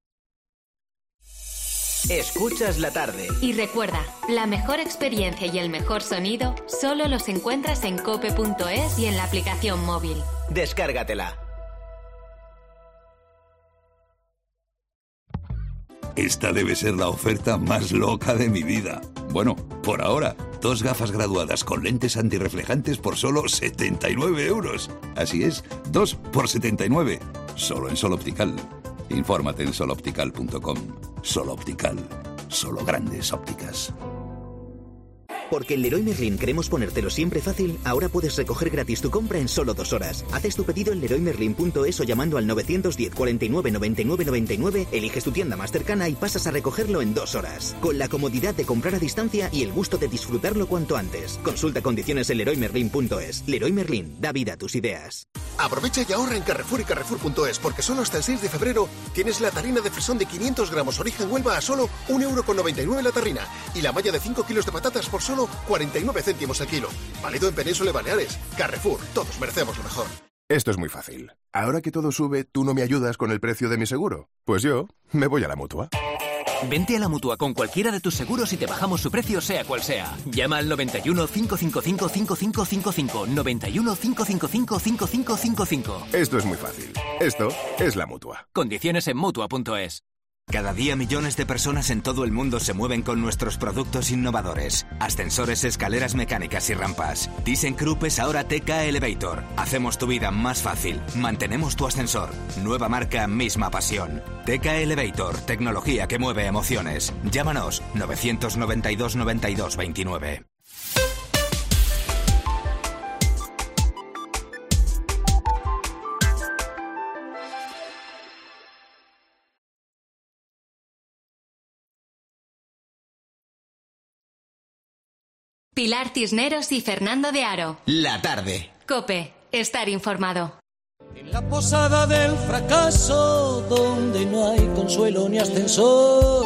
Escuchas la tarde. Y recuerda, la mejor experiencia y el mejor sonido solo los encuentras en cope punto es y en la aplicación móvil. Descárgatela. Esta debe ser la oferta más loca de mi vida. Bueno, por ahora, dos gafas graduadas con lentes antirreflejantes por solo setenta y nueve euros. Así es, dos por setenta y nueve. Solo en Sol Optical. Infórmate en sol optical punto com. Sol Optical. Solo grandes ópticas. Porque en Leroy Merlin queremos ponértelo siempre fácil, ahora puedes recoger gratis tu compra en solo dos horas. Haces tu pedido en leroy merlin punto es o llamando al nueve uno cero, cuarenta y nueve, noventa y nueve, noventa y nueve, eliges tu tienda más cercana y pasas a recogerlo en dos horas. Con la comodidad de comprar a distancia y el gusto de disfrutarlo cuanto antes. Consulta condiciones en leroy merlin punto es. Leroy Merlin, da vida a tus ideas. Aprovecha y ahorra en Carrefour y Carrefour punto es, porque solo hasta el seis de febrero tienes la tarrina de frisón de quinientos gramos origen Huelva a solo un euro con noventa y nueve la tarrina y la malla de cinco kilos de patatas por solo cuarenta y nueve céntimos el kilo. Válido en Península y Baleares. Carrefour, todos merecemos lo mejor. Esto es muy fácil. Ahora que todo sube, ¿tú no me ayudas con el precio de mi seguro? Pues yo me voy a la Mutua. Vente a la Mutua con cualquiera de tus seguros y te bajamos su precio sea cual sea. Llama al noventa y uno, cinco cinco cinco, cinco cinco cinco cinco. noventa y uno, cinco cinco cinco, cinco cinco cinco cinco. Esto es muy fácil. Esto es la Mutua. Condiciones en Mutua punto es. Cada día millones de personas en todo el mundo se mueven con nuestros productos innovadores. Ascensores, escaleras mecánicas y rampas. ThyssenKrupp es ahora T K Elevator. Hacemos tu vida más fácil. Mantenemos tu ascensor. Nueva marca, misma pasión. T K Elevator, tecnología que mueve emociones. Llámanos nueve nueve dos, noventa y dos, veintinueve. Pilar Cisneros y Fernando de Aro. La tarde. COPE. Estar informado. En la posada del fracaso, donde no hay consuelo ni ascensor,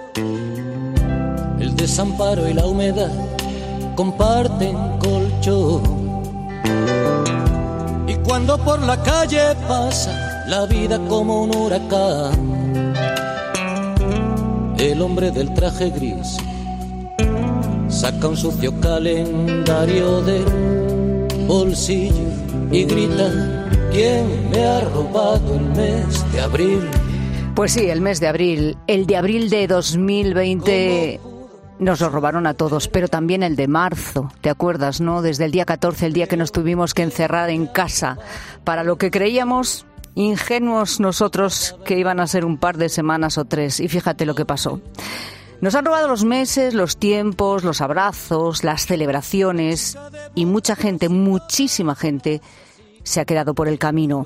el desamparo y la humedad comparten colchón. Y cuando por la calle pasa la vida como un huracán, el hombre del traje gris saca un sucio calendario del bolsillo y grita: ¿quién me ha robado el mes de abril? Pues sí, el mes de abril, el de abril de dos mil veinte nos lo robaron a todos, pero también el de marzo, ¿te acuerdas, no? Desde el día catorce, el día que nos tuvimos que encerrar en casa, para lo que creíamos, ingenuos nosotros, que iban a ser un par de semanas o tres, y fíjate lo que pasó. Nos han robado los meses, los tiempos, los abrazos, las celebraciones, y mucha gente, muchísima gente, se ha quedado por el camino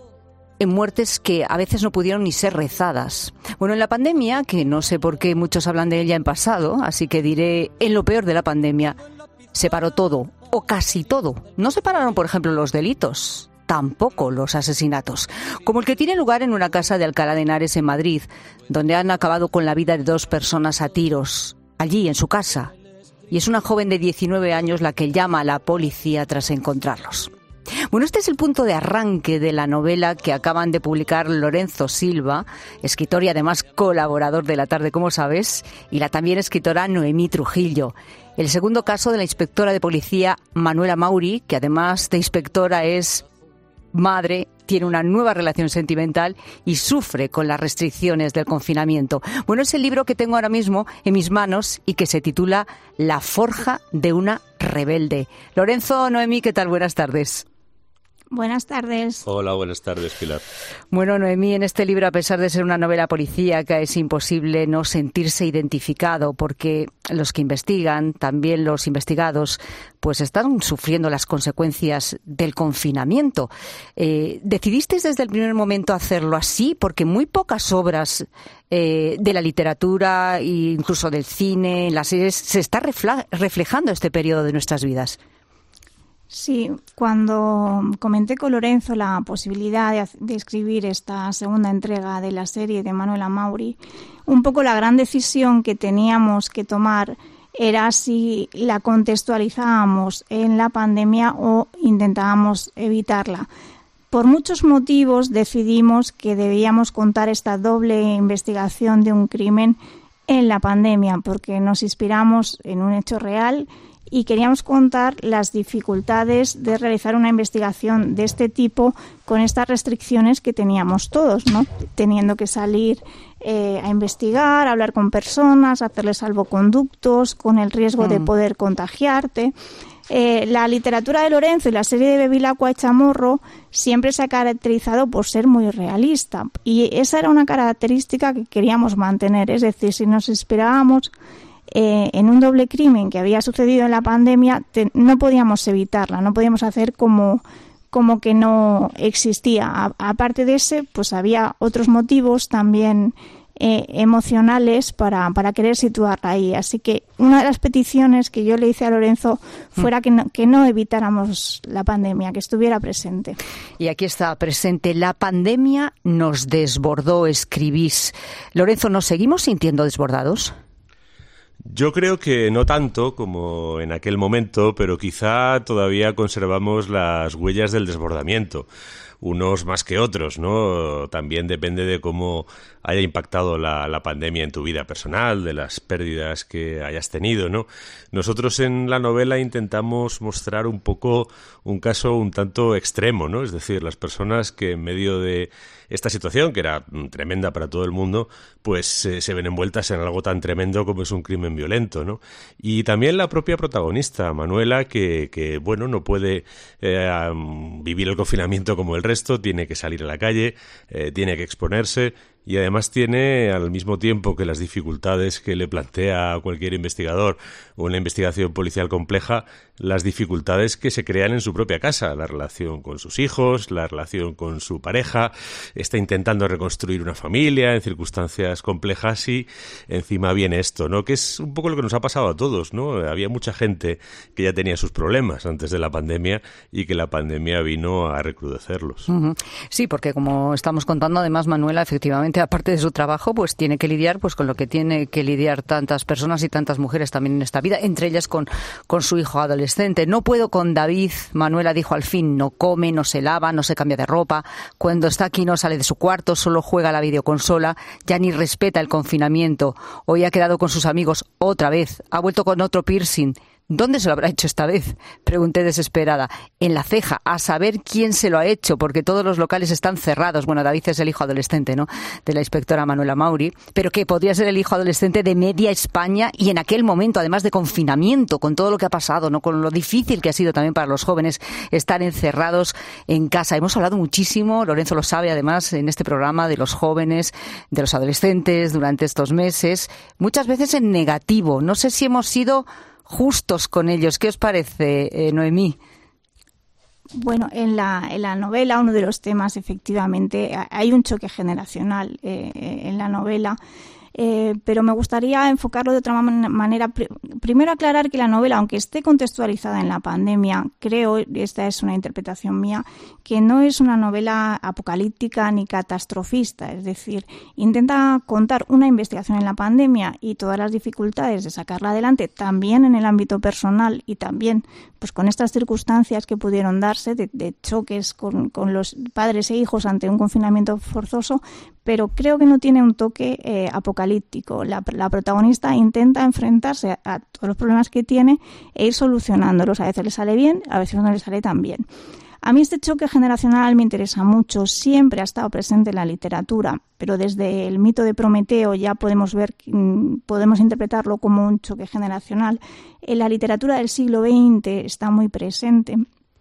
en muertes que a veces no pudieron ni ser rezadas. Bueno, en la pandemia, que no sé por qué muchos hablan de ella en pasado, así que diré en lo peor de la pandemia, se paró todo, o casi todo. No se pararon, por ejemplo, los delitos, tampoco los asesinatos, como el que tiene lugar en una casa de Alcalá de Henares, en Madrid, donde han acabado con la vida de dos personas a tiros, allí en su casa. Y es una joven de diecinueve años la que llama a la policía tras encontrarlos. Bueno, este es el punto de arranque de la novela que acaban de publicar Lorenzo Silva, escritor y además colaborador de La Tarde, como sabes, y la también escritora Noemí Trujillo. El segundo caso de la inspectora de policía Manuela Mauri, que además de inspectora es madre, tiene una nueva relación sentimental y sufre con las restricciones del confinamiento. Bueno, es el libro que tengo ahora mismo en mis manos y que se titula La forja de una rebelde. Lorenzo, Noemí, ¿qué tal? Buenas tardes. Buenas tardes. Hola, buenas tardes, Pilar. Bueno, Noemí, en este libro, a pesar de ser una novela policíaca, es imposible no sentirse identificado, porque los que investigan, también los investigados, pues están sufriendo las consecuencias del confinamiento. Eh, ¿Decidisteis desde el primer momento hacerlo así? Porque muy pocas obras eh, de la literatura e incluso del cine, las series, se está refla- reflejando este periodo de nuestras vidas. Sí, cuando comenté con Lorenzo la posibilidad de, de escribir esta segunda entrega de la serie de Manuela Mauri, un poco la gran decisión que teníamos que tomar era si la contextualizábamos en la pandemia o intentábamos evitarla. Por muchos motivos decidimos que debíamos contar esta doble investigación de un crimen en la pandemia, porque nos inspiramos en un hecho real y queríamos contar las dificultades de realizar una investigación de este tipo con estas restricciones que teníamos todos, ¿no? Teniendo que salir eh, a investigar, a hablar con personas, hacerles salvoconductos, con el riesgo mm. de poder contagiarte. Eh, la literatura de Lorenzo y la serie de Bevilacqua y Chamorro siempre se ha caracterizado por ser muy realista, y esa era una característica que queríamos mantener. Es decir, si nos esperábamos eh, en un doble crimen que había sucedido en la pandemia, te, no podíamos evitarla, no podíamos hacer como, como que no existía. A, aparte de ese, pues había otros motivos también eh, emocionales para, para querer situarla ahí. Así que una de las peticiones que yo le hice a Lorenzo fuera que no, que no evitáramos la pandemia, que estuviera presente. Y aquí está presente. La pandemia nos desbordó, escribís. Lorenzo, ¿nos seguimos sintiendo desbordados? Yo creo que no tanto como en aquel momento, pero quizá todavía conservamos las huellas del desbordamiento. Unos más que otros, ¿no? También depende de cómo haya impactado la, la pandemia en tu vida personal, de las pérdidas que hayas tenido, ¿no? Nosotros en la novela intentamos mostrar un poco un caso un tanto extremo, ¿no? Es decir, las personas que en medio de esta situación, que era tremenda para todo el mundo, pues eh, se ven envueltas en algo tan tremendo como es un crimen violento, ¿no? Y también la propia protagonista, Manuela, que, que bueno, no puede eh, vivir el confinamiento como el resto, tiene que salir a la calle, eh, tiene que exponerse y además tiene, al mismo tiempo que las dificultades que le plantea a cualquier investigador o una investigación policial compleja, las dificultades que se crean en su propia casa, la relación con sus hijos, la relación con su pareja, está intentando reconstruir una familia en circunstancias complejas y encima viene esto, ¿no? Que es un poco lo que nos ha pasado a todos, ¿no? Había mucha gente que ya tenía sus problemas antes de la pandemia y que la pandemia vino a recrudecerlos. Uh-huh. Sí, porque como estamos contando, además, Manuela, efectivamente, aparte de su trabajo, pues tiene que lidiar pues con lo que tiene que lidiar tantas personas y tantas mujeres también en esta vida, entre ellas con, con su hijo adolescente. No puedo con David, Manuela dijo al fin, no come, no se lava, no se cambia de ropa, cuando está aquí no sale de su cuarto, solo juega a la videoconsola, ya ni respeta el confinamiento, hoy ha quedado con sus amigos otra vez, ha vuelto con otro piercing. ¿Dónde se lo habrá hecho esta vez?, pregunté desesperada. En la ceja, a saber quién se lo ha hecho, porque todos los locales están cerrados. Bueno, David es el hijo adolescente, ¿no?, de la inspectora Manuela Mauri, pero que podría ser el hijo adolescente de media España y en aquel momento, además de confinamiento, con todo lo que ha pasado, ¿no?, con lo difícil que ha sido también para los jóvenes estar encerrados en casa. Hemos hablado muchísimo, Lorenzo lo sabe además, en este programa de los jóvenes, de los adolescentes durante estos meses, muchas veces en negativo. No sé si hemos sido justos con ellos. ¿Qué os parece, eh, Noemí? Bueno, en la, en la novela, uno de los temas, efectivamente, hay un choque generacional eh, en la novela, eh, pero me gustaría enfocarlo de otra manera. Primero aclarar que la novela, aunque esté contextualizada en la pandemia, creo, esta es una interpretación mía, que no es una novela apocalíptica ni catastrofista, es decir, intenta contar una investigación en la pandemia y todas las dificultades de sacarla adelante, también en el ámbito personal y también pues con estas circunstancias que pudieron darse de, de choques con, con los padres e hijos ante un confinamiento forzoso, pero creo que no tiene un toque eh, apocalíptico. La, la protagonista intenta enfrentarse a, a todos los problemas que tiene e ir solucionándolos. A veces le sale bien, a veces no le sale tan bien. A mí este choque generacional me interesa mucho, siempre ha estado presente en la literatura, pero desde el mito de Prometeo ya podemos ver, podemos interpretarlo como un choque generacional. En la literatura del siglo veinte está muy presente.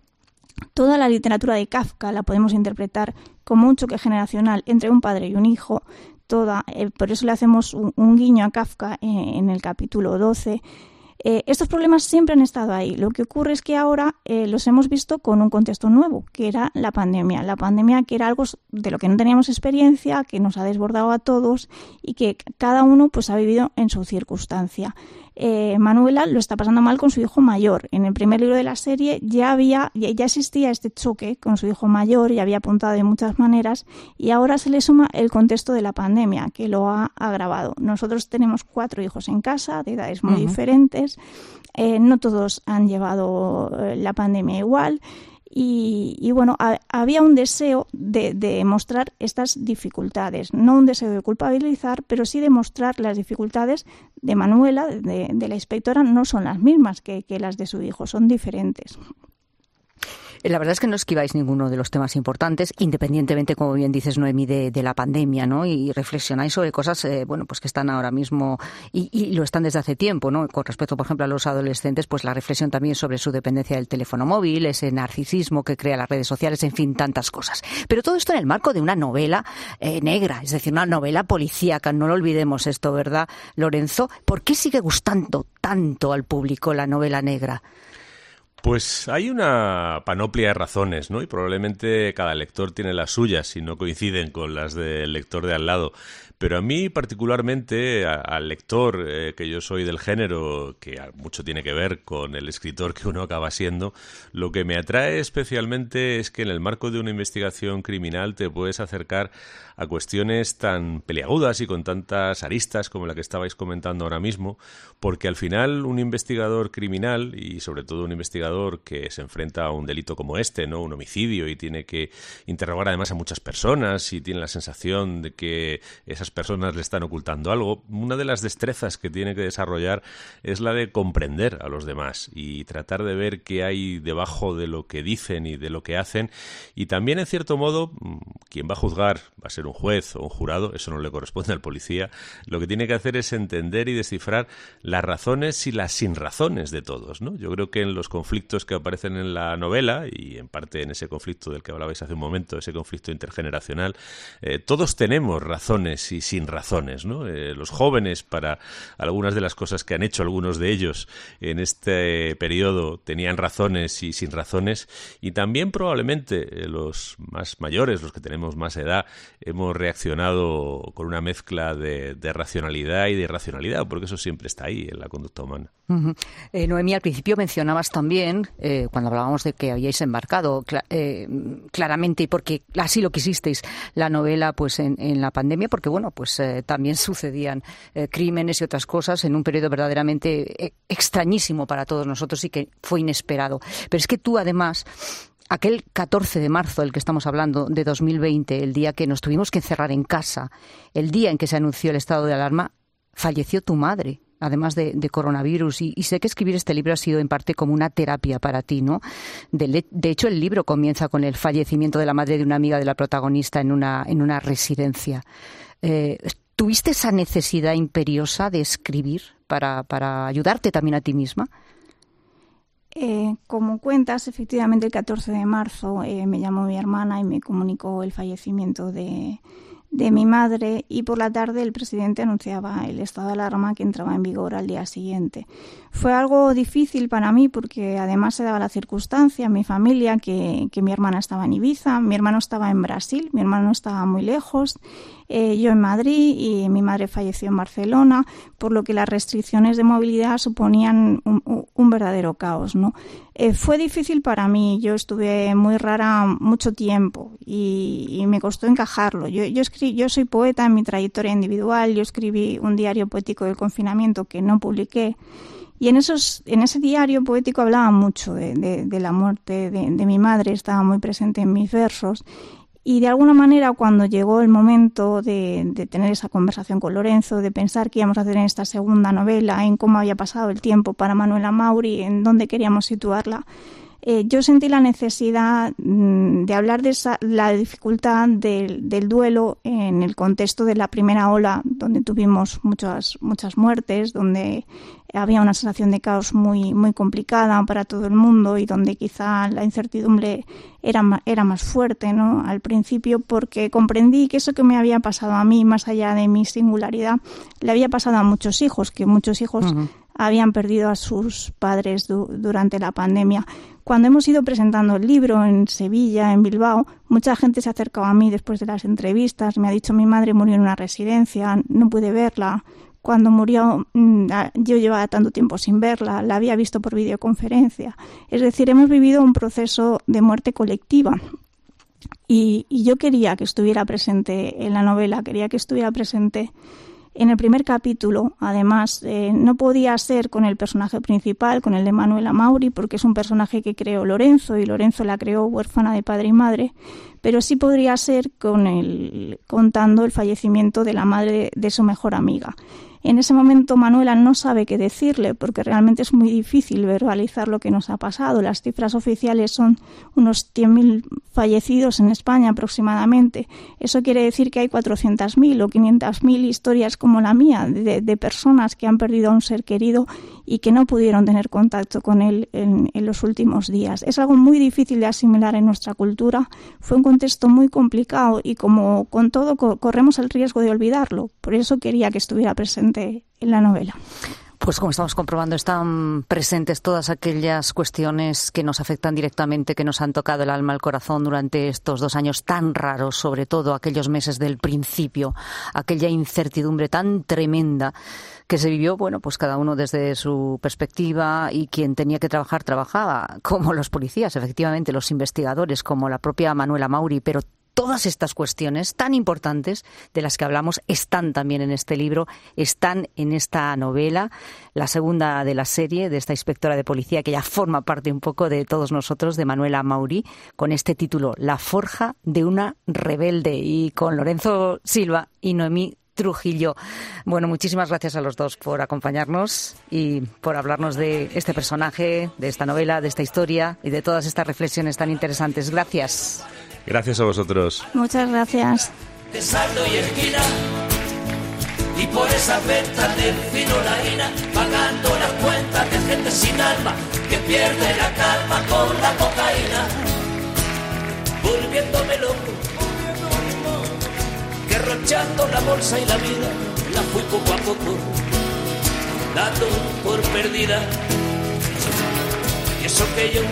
Toda la literatura de Kafka la podemos interpretar como un choque generacional entre un padre y un hijo. Toda, eh, por eso le hacemos un, un guiño a Kafka eh, en el capítulo doce. Eh, estos problemas siempre han estado ahí. Lo que ocurre es que ahora eh, los hemos visto con un contexto nuevo, que era la pandemia. La pandemia que era algo de lo que no teníamos experiencia, que nos ha desbordado a todos y que cada uno pues ha vivido en su circunstancia. Eh, Manuela lo está pasando mal con su hijo mayor. En el primer libro de la serie ya había, ya, ya existía este choque con su hijo mayor y había apuntado de muchas maneras y ahora se le suma el contexto de la pandemia que lo ha agravado. Nosotros tenemos cuatro hijos en casa de edades muy uh-huh. diferentes. Eh, no todos han llevado eh, la pandemia igual. Y, y bueno, a, había un deseo de, de mostrar estas dificultades, no un deseo de culpabilizar, pero sí de mostrar las dificultades de Manuela, de, de la inspectora, no son las mismas que, que las de su hijo, son diferentes. La verdad es que no esquiváis ninguno de los temas importantes, independientemente, como bien dices, Noemí, de, de la pandemia, ¿no? Y reflexionáis sobre cosas, eh, bueno, pues que están ahora mismo y, y lo están desde hace tiempo, ¿no? Con respecto, por ejemplo, a los adolescentes, pues la reflexión también sobre su dependencia del teléfono móvil, ese narcisismo que crea las redes sociales, en fin, tantas cosas. Pero todo esto en el marco de una novela eh, negra, es decir, una novela policíaca, no lo olvidemos esto, ¿verdad, Lorenzo? ¿Por qué sigue gustando tanto al público la novela negra? Pues hay una panoplia de razones, ¿no? Y probablemente cada lector tiene las suyas si no coinciden con las del lector de al lado. Pero a mí particularmente, a, al lector, eh, que yo soy del género, que mucho tiene que ver con el escritor que uno acaba siendo, lo que me atrae especialmente es que en el marco de una investigación criminal te puedes acercar a cuestiones tan peliagudas y con tantas aristas como la que estabais comentando ahora mismo, porque al final un investigador criminal, y sobre todo un investigador que se enfrenta a un delito como este, ¿no? Un homicidio, y tiene que interrogar además a muchas personas y tiene la sensación de que esas personas le están ocultando algo, una de las destrezas que tiene que desarrollar es la de comprender a los demás y tratar de ver qué hay debajo de lo que dicen y de lo que hacen, y también en cierto modo quien va a juzgar va a ser un juez o un jurado, eso no le corresponde al policía, lo que tiene que hacer es entender y descifrar las razones y las sinrazones de todos, ¿no? Yo creo que en los conflictos que aparecen en la novela, y en parte en ese conflicto del que hablabais hace un momento, ese conflicto intergeneracional, eh, todos tenemos razones y sin razones, ¿no? Eh, los jóvenes, para algunas de las cosas que han hecho algunos de ellos en este periodo, tenían razones y sin razones, y también probablemente eh, los más mayores, los que tenemos más edad, hemos reaccionado con una mezcla de, de racionalidad y de irracionalidad, porque eso siempre está ahí en la conducta humana. Uh-huh. Eh, Noemí, al principio mencionabas también, eh, cuando hablábamos de que habíais embarcado cl- eh, claramente, porque así lo quisisteis, la novela pues en, en la pandemia, porque bueno, pues eh, también sucedían eh, crímenes y otras cosas en un periodo verdaderamente eh, extrañísimo para todos nosotros y que fue inesperado. Pero es que tú además, aquel catorce de marzo del que estamos hablando, de dos mil veinte, el día que nos tuvimos que encerrar en casa, el día en que se anunció el estado de alarma, falleció tu madre, además de, de coronavirus, y, y sé que escribir este libro ha sido en parte como una terapia para ti, ¿no? De, de hecho, el libro comienza con el fallecimiento de la madre de una amiga de la protagonista en una, en una residencia. Eh, ¿Tuviste esa necesidad imperiosa de escribir para, para ayudarte también a ti misma? Eh, como cuentas, efectivamente el catorce de marzo eh, me llamó mi hermana y me comunicó el fallecimiento de, de mi madre, y por la tarde el presidente anunciaba el estado de alarma que entraba en vigor al día siguiente. Fue algo difícil para mí porque además se daba la circunstancia, mi familia, que, que mi hermana estaba en Ibiza, mi hermano estaba en Brasil, mi hermano estaba muy lejos, eh, yo en Madrid, y mi madre falleció en Barcelona, por lo que las restricciones de movilidad suponían un, un verdadero caos, ¿no? Eh, fue difícil para mí, yo estuve muy rara mucho tiempo y, y me costó encajarlo. Yo, yo, escri- yo soy poeta en mi trayectoria individual, yo escribí un diario poético del confinamiento que no publiqué, y en esos en ese diario poético hablaba mucho de, de, de la muerte de, de mi madre, estaba muy presente en mis versos. Y de alguna manera, cuando llegó el momento de, de tener esa conversación con Lorenzo, de pensar qué íbamos a hacer en esta segunda novela, en cómo había pasado el tiempo para Manuela Mauri, en dónde queríamos situarla, eh, yo sentí la necesidad mmm, de hablar de esa, la dificultad del, del duelo en el contexto de la primera ola, donde tuvimos muchas, muchas muertes, donde había una sensación de caos muy, muy complicada para todo el mundo y donde quizá la incertidumbre era, era más fuerte, ¿no? Al principio, porque comprendí que eso que me había pasado a mí, más allá de mi singularidad, le había pasado a muchos hijos, que muchos hijos uh-huh. habían perdido a sus padres du- durante la pandemia. Cuando hemos ido presentando el libro en Sevilla, en Bilbao, mucha gente se ha acercado a mí después de las entrevistas, me ha dicho: mi madre murió en una residencia, no pude verla. Cuando murió, yo llevaba tanto tiempo sin verla, la había visto por videoconferencia. Es decir, hemos vivido un proceso de muerte colectiva. Y, y yo quería que estuviera presente en la novela, quería que estuviera presente en el primer capítulo. Además, eh, no podía ser con el personaje principal, con el de Manuela Mauri, porque es un personaje que creó Lorenzo, y Lorenzo la creó huérfana de padre y madre, pero sí podría ser con el, contando el fallecimiento de la madre de, de su mejor amiga. En ese momento Manuela no sabe qué decirle porque realmente es muy difícil verbalizar lo que nos ha pasado. Las cifras oficiales son unos cien mil fallecidos en España aproximadamente. Eso quiere decir que hay cuatrocientas mil o quinientas mil historias como la mía de, de personas que han perdido a un ser querido y que no pudieron tener contacto con él en, en los últimos días. Es algo muy difícil de asimilar en nuestra cultura. Fue un contexto muy complicado y como con todo co- corremos el riesgo de olvidarlo. Por eso quería que estuviera presente en la novela. Pues como estamos comprobando, están presentes todas aquellas cuestiones que nos afectan directamente, que nos han tocado el alma, el corazón durante estos dos años tan raros, sobre todo aquellos meses del principio, aquella incertidumbre tan tremenda que se vivió, bueno, pues cada uno desde su perspectiva, y quien tenía que trabajar, trabajaba, como los policías, efectivamente, los investigadores, como la propia Manuela Mauri, pero todas estas cuestiones tan importantes de las que hablamos están también en este libro, están en esta novela, la segunda de la serie de esta inspectora de policía que ya forma parte un poco de todos nosotros, de Manuela Mauri, con este título, La forja de una rebelde, y con Lorenzo Silva y Noemí Trujillo. Bueno, muchísimas gracias a los dos por acompañarnos y por hablarnos de este personaje, de esta novela, de esta historia y de todas estas reflexiones tan interesantes. Gracias. Gracias a vosotros. Muchas gracias. De saldo y esquina, y por esas ventas del fino la ina, pagando las cuentas de gente sin alma que pierde la calma con la cocaína, volviéndome loco, derrochando la bolsa y la vida, la fui poco a poco dando por perdida. Y eso que yo,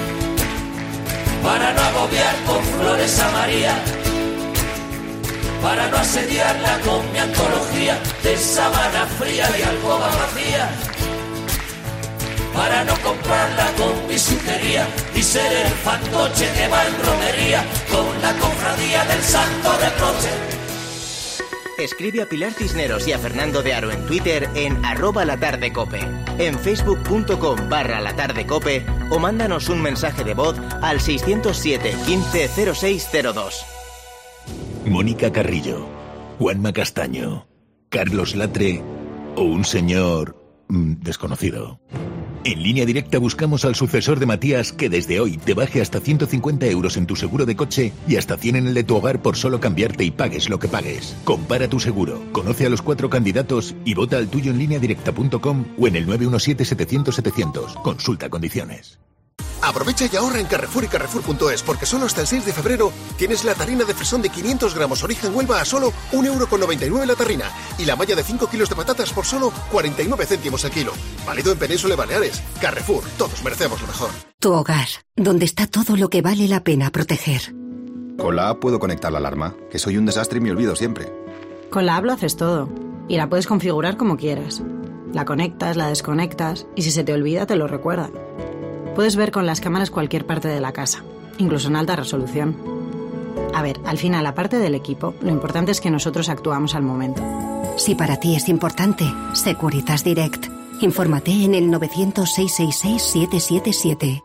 para no agobiar con flores a María, para no asediarla con mi antología de sábana fría y alcoba vacía, para no comprarla con bisutería y ser el fantoche que va en romería con la cofradía del santo reproche. Escribe a Pilar Cisneros y a Fernando de Aro en Twitter en arroba latardecope, en facebook.com barra latardecope o mándanos un mensaje de voz al seiscero siete, quince, cero seis cero dos. Mónica Carrillo, Juanma Castaño, Carlos Latre o un señor mmm, desconocido. En Línea Directa buscamos al sucesor de Matías que desde hoy te baje hasta ciento cincuenta euros en tu seguro de coche y hasta cien en el de tu hogar por solo cambiarte y pagues lo que pagues. Compara tu seguro, conoce a los cuatro candidatos y vota al tuyo en línea directa punto com o en el nueve uno siete, setecientos, setecientos. Consulta condiciones. Aprovecha y ahorra en Carrefour y Carrefour punto es porque solo hasta el seis de febrero tienes la tarrina de fresón de quinientos gramos origen Huelva a solo un euro con noventa y nueve la tarrina y la malla de cinco kilos de patatas por solo cuarenta y nueve céntimos el kilo. Válido en Península y Baleares. Carrefour, todos merecemos lo mejor. Tu hogar, donde está todo lo que vale la pena proteger. Con la app puedo conectar la alarma, que soy un desastre y me olvido siempre. Con la app lo haces todo y la puedes configurar como quieras. La conectas, la desconectas y si se te olvida te lo recuerda. Puedes ver con las cámaras cualquier parte de la casa, incluso en alta resolución. A ver, al final, aparte del equipo, lo importante es que nosotros actuamos al momento. Si para ti es importante, Securitas Direct. Infórmate en el novecientos, seiscientos sesenta y seis, siete siete siete.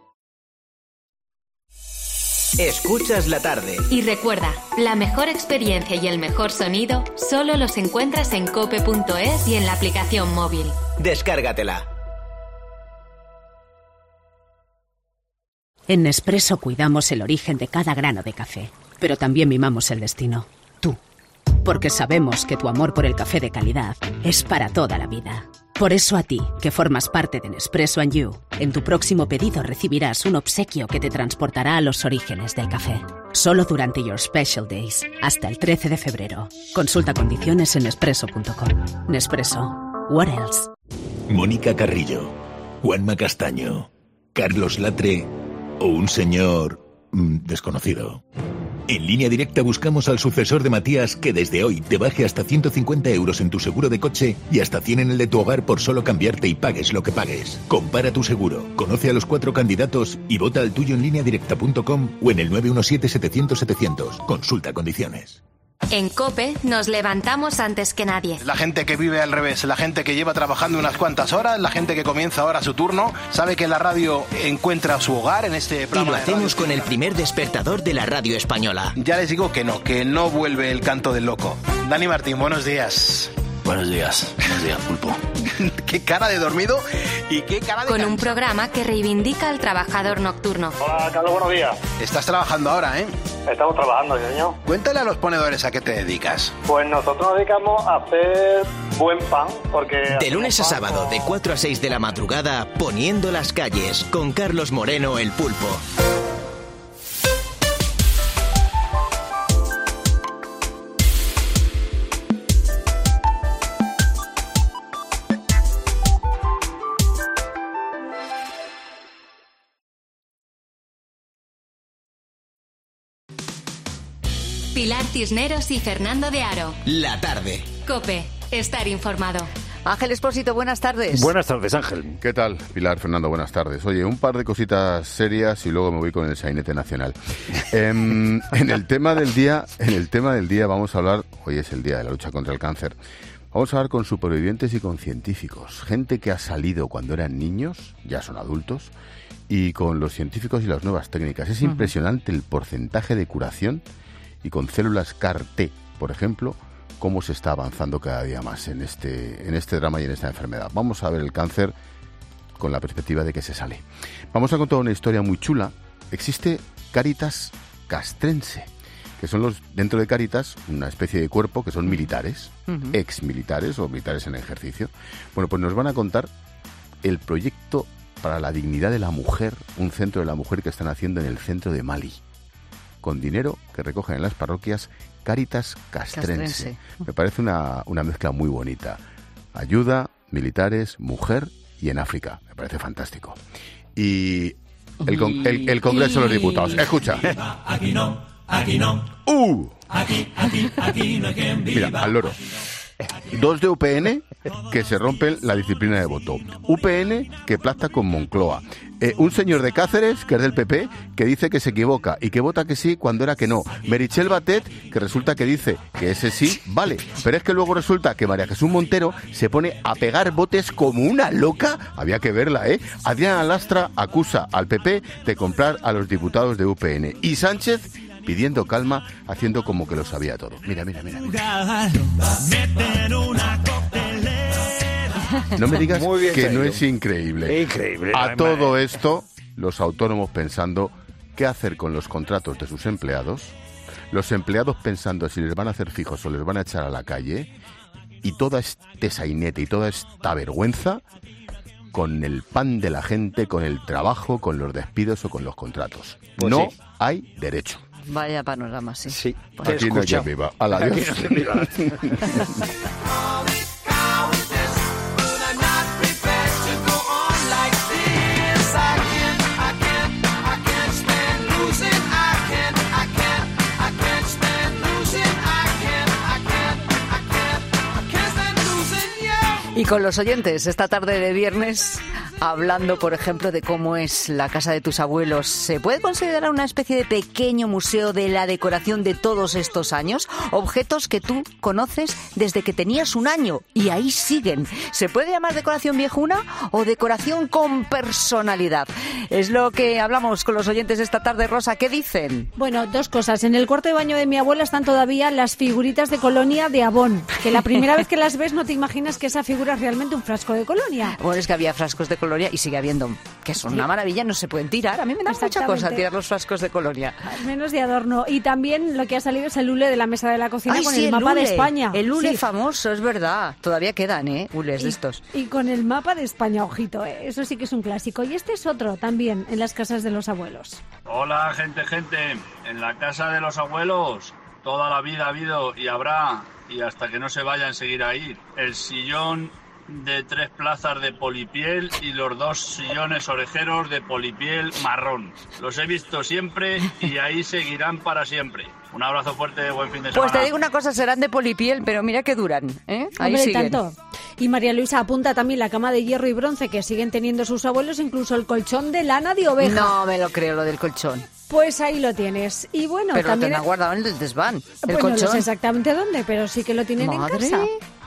Escuchas la tarde. Y recuerda, la mejor experiencia y el mejor sonido solo los encuentras en cope punto es y en la aplicación móvil. Descárgatela. En Nespresso cuidamos el origen de cada grano de café, pero también mimamos el destino, tú. Porque sabemos que tu amor por el café de calidad es para toda la vida. Por eso a ti, que formas parte de Nespresso and You, en tu próximo pedido recibirás un obsequio que te transportará a los orígenes del café. Solo durante Your Special Days, hasta el trece de febrero. Consulta condiciones en nespresso punto com. Nespresso. What else? Mónica Carrillo, Juanma Castaño, Carlos Latre o un señor mmm, desconocido. En Línea Directa buscamos al sucesor de Matías que desde hoy te baje hasta ciento cincuenta euros en tu seguro de coche y hasta cien en el de tu hogar por solo cambiarte y pagues lo que pagues. Compara tu seguro, conoce a los cuatro candidatos y vota al tuyo en línea directa punto com o en el nueve uno siete, setecientos, setecientos. Consulta condiciones. En COPE nos levantamos antes que nadie. La gente que vive al revés, la gente que lleva trabajando unas cuantas horas, la gente que comienza ahora su turno, sabe que la radio encuentra su hogar en este programa. Y lo hacemos con el primer despertador de la radio española. Ya les digo que no, que no vuelve el canto del loco. Dani Martín, buenos días. Buenos días, buenos días, Pulpo. Qué cara de dormido y qué cara de... Con un programa que reivindica al trabajador nocturno. Hola, Carlos, buenos días. Estás trabajando ahora, ¿eh? Estamos trabajando, señor. Cuéntale a los ponedores a qué te dedicas. Pues nosotros nos dedicamos a hacer buen pan, porque... De lunes a sábado, de cuatro a seis de la madrugada, Poniendo las calles, con Carlos Moreno, el Pulpo. Pilar Cisneros y Fernando de Aro. La tarde. COPE. Estar informado. Ángel Expósito, buenas tardes. Buenas tardes, Ángel. ¿Qué tal, Pilar, Fernando? Buenas tardes. Oye, un par de cositas serias y luego me voy con el sainete nacional. eh, en el tema del día, en el tema del día vamos a hablar, hoy es el día de la lucha contra el cáncer. Vamos a hablar con supervivientes y con científicos, gente que ha salido cuando eran niños, ya son adultos, y con los científicos y las nuevas técnicas. Es impresionante el porcentaje de curación y con células C A R T, por ejemplo, cómo se está avanzando cada día más en este, en este drama y en esta enfermedad. Vamos a ver el cáncer con la perspectiva de que se sale. Vamos a contar una historia muy chula. Existe Cáritas Castrense, que son los, dentro de Cáritas, una especie de cuerpo que son militares, uh-huh. ex-militares o militares en ejercicio. Bueno, pues nos van a contar el proyecto para la dignidad de la mujer, un centro de la mujer que están haciendo en el centro de Mali, con dinero que recogen en las parroquias Cáritas Castrense. Castrense. Me parece una, una mezcla muy bonita. Ayuda, militares, mujer y en África. Me parece fantástico. Y el, con, el, el Congreso de los Diputados. Escucha. Aquí no, aquí no. ¡Uh! Aquí, aquí, aquí no hay quien viva. Mira, al loro. Dos de U P N que se rompen la disciplina de voto. U P N que plasta con Moncloa. Eh, un señor de Cáceres, que es del P P, que dice que se equivoca y que vota que sí cuando era que no. Meritxell Batet, que resulta que dice que ese sí vale. Pero es que luego resulta que María Jesús Montero se pone a pegar botes como una loca. Había que verla, ¿eh? Adriana Lastra acusa al P P de comprar a los diputados de U P N. Y Sánchez pidiendo calma, haciendo como que lo sabía todo. Mira, mira, mira. mira. No me digas bien, que no es increíble. Increíble. A todo esto, los autónomos pensando qué hacer con los contratos de sus empleados, los empleados pensando si les van a hacer fijos o les van a echar a la calle, y toda este sainete y toda esta vergüenza con el pan de la gente, con el trabajo, con los despidos o con los contratos. Pues no sí. hay derecho. Vaya panorama, sí. Sí. Aquí no hay quien viva. A la Dios. Y con los oyentes, esta tarde de viernes, hablando, por ejemplo, de cómo es la casa de tus abuelos. ¿Se puede considerar una especie de pequeño museo de la decoración de todos estos años? Objetos que tú conoces desde que tenías un año y ahí siguen. ¿Se puede llamar decoración viejuna o decoración con personalidad? Es lo que hablamos con los oyentes esta tarde. Rosa, ¿qué dicen? Bueno, dos cosas. En el cuarto de baño de mi abuela están todavía las figuritas de colonia de Avon, que la primera vez que las ves no te imaginas que esa figura es realmente un frasco de colonia. Bueno, es que había frascos de colonia y sigue habiendo, que son una maravilla, no se pueden tirar. A mí me da mucha cosa tirar los frascos de colonia. Al menos de adorno. Y también lo que ha salido es el hule de la mesa de la cocina. Ay, con sí, el mapa hule, de España. El hule sí. famoso, es verdad. Todavía quedan, ¿eh? Hules y, de estos. Y con el mapa de España, ojito, ¿eh? Eso sí que es un clásico. Y este es otro también en las casas de los abuelos. Hola, gente, gente. En la casa de los abuelos toda la vida ha habido y habrá, y hasta que no se vayan, seguirá ahí, el sillón de tres plazas de polipiel y los dos sillones orejeros de polipiel marrón. Los he visto siempre y ahí seguirán para siempre. Un abrazo fuerte, buen fin de semana. Pues te digo una cosa, serán de polipiel, pero mira que duran, ¿eh? Ahí Hombre, siguen. Tanto. Y María Luisa apunta también la cama de hierro y bronce que siguen teniendo sus abuelos, incluso el colchón de lana de oveja. No me lo creo, lo del colchón. Pues ahí lo tienes. Y bueno, pero también lo tendrán guardado en el desván. El pues colchón. No sé exactamente dónde, pero sí que lo tienen Madre. en casa.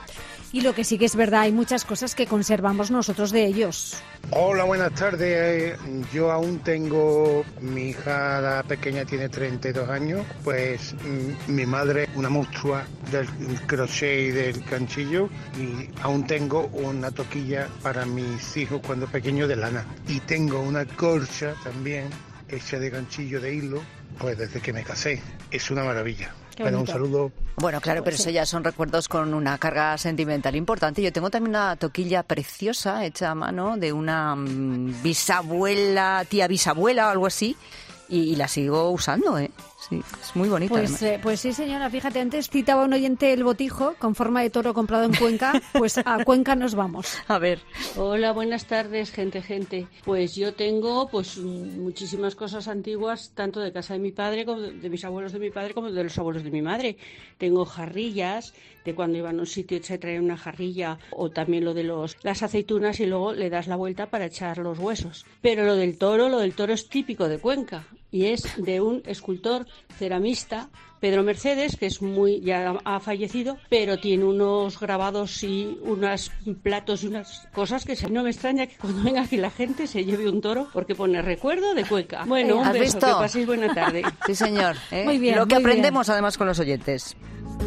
Y lo que sí que es verdad, hay muchas cosas que conservamos nosotros de ellos. Hola, buenas tardes. Yo aún tengo, mi hija la pequeña tiene treinta y dos años, pues m- mi madre, una monstrua del crochet y del ganchillo, y aún tengo una toquilla para mis hijos cuando pequeños de lana. Y tengo una corcha también hecha de ganchillo de hilo, pues desde que me casé. Es una maravilla. Pero un saludo. Bueno, claro, pero eso ya son recuerdos con una carga sentimental importante. Yo tengo también una toquilla preciosa hecha a mano de una mm, bisabuela, tía bisabuela o algo así, y, y la sigo usando, ¿eh? Sí, es muy bonita. Pues, eh, pues sí, señora, fíjate, antes citaba un oyente el botijo con forma de toro comprado en Cuenca, pues a Cuenca nos vamos. A ver. Hola, buenas tardes, gente, gente. Pues yo tengo pues muchísimas cosas antiguas, tanto de casa de mi padre, como de mis abuelos de mi padre, como de los abuelos de mi madre. Tengo jarrillas, de cuando iban a un sitio se trae una jarrilla, o también lo de los las aceitunas y luego le das la vuelta para echar los huesos. Pero lo del toro, lo del toro es típico de Cuenca y es de un escultor ceramista, Pedro Mercedes, que es muy ya ha fallecido, pero tiene unos grabados y unos platos y unas cosas que no me extraña que cuando venga aquí la gente se lleve un toro porque pone recuerdo de Cuenca. Bueno, un ¿Has beso, visto? que paséis buena tarde. Sí, señor. ¿eh? Muy bien, Lo que muy bien. aprendemos además con los oyentes.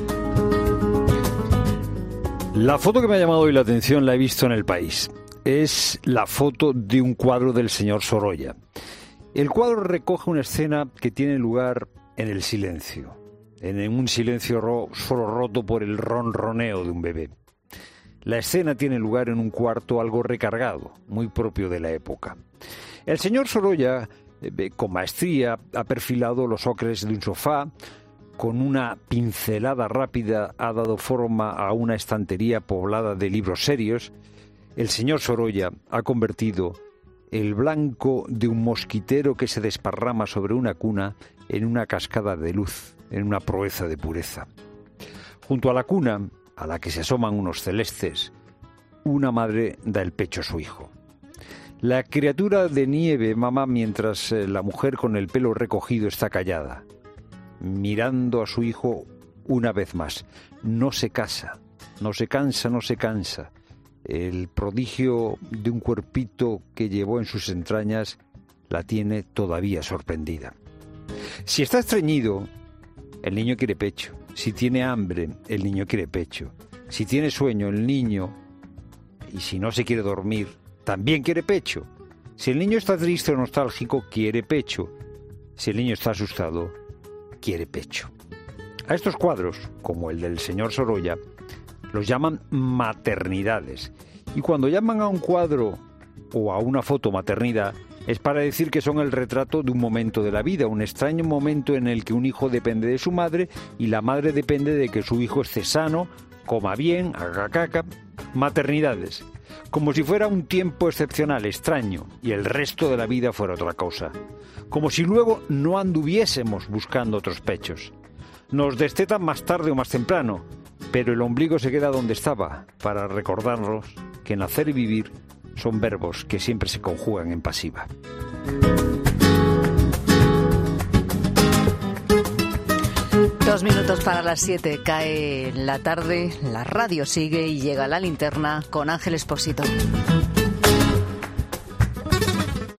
La foto que me ha llamado hoy la atención la he visto en El País. Es la foto de un cuadro del señor Sorolla. El cuadro recoge una escena que tiene lugar en el silencio, en un silencio ro- solo roto por el ronroneo de un bebé. La escena tiene lugar en un cuarto algo recargado, muy propio de la época. El señor Sorolla, eh, con maestría, ha perfilado los ocres de un sofá, con una pincelada rápida ha dado forma a una estantería poblada de libros serios. El señor Sorolla ha convertido el blanco de un mosquitero que se desparrama sobre una cuna en una cascada de luz, en una proeza de pureza. Junto a la cuna, a la que se asoman unos celestes, una madre da el pecho a su hijo. La criatura de nieve mama mientras la mujer con el pelo recogido está callada, mirando a su hijo una vez más. No se casa, no se cansa, no se cansa. El prodigio de un cuerpito que llevó en sus entrañas la tiene todavía sorprendida. Si está estreñido, el niño quiere pecho. Si tiene hambre, el niño quiere pecho. Si tiene sueño, el niño, y si no se quiere dormir, también quiere pecho. Si el niño está triste o nostálgico, quiere pecho. Si el niño está asustado, quiere pecho. A estos cuadros, como el del señor Sorolla, los llaman maternidades. Y cuando llaman a un cuadro o a una foto maternidad, es para decir que son el retrato de un momento de la vida, un extraño momento en el que un hijo depende de su madre y la madre depende de que su hijo esté sano, coma bien, haga caca. Maternidades. Como si fuera un tiempo excepcional, extraño, y el resto de la vida fuera otra cosa. Como si luego no anduviésemos buscando otros pechos. Nos destetan más tarde o más temprano, pero el ombligo se queda donde estaba, para recordarnos que nacer y vivir son verbos que siempre se conjugan en pasiva. Dos minutos para las siete, cae la tarde, la radio sigue y llega la linterna con Ángel Expósito.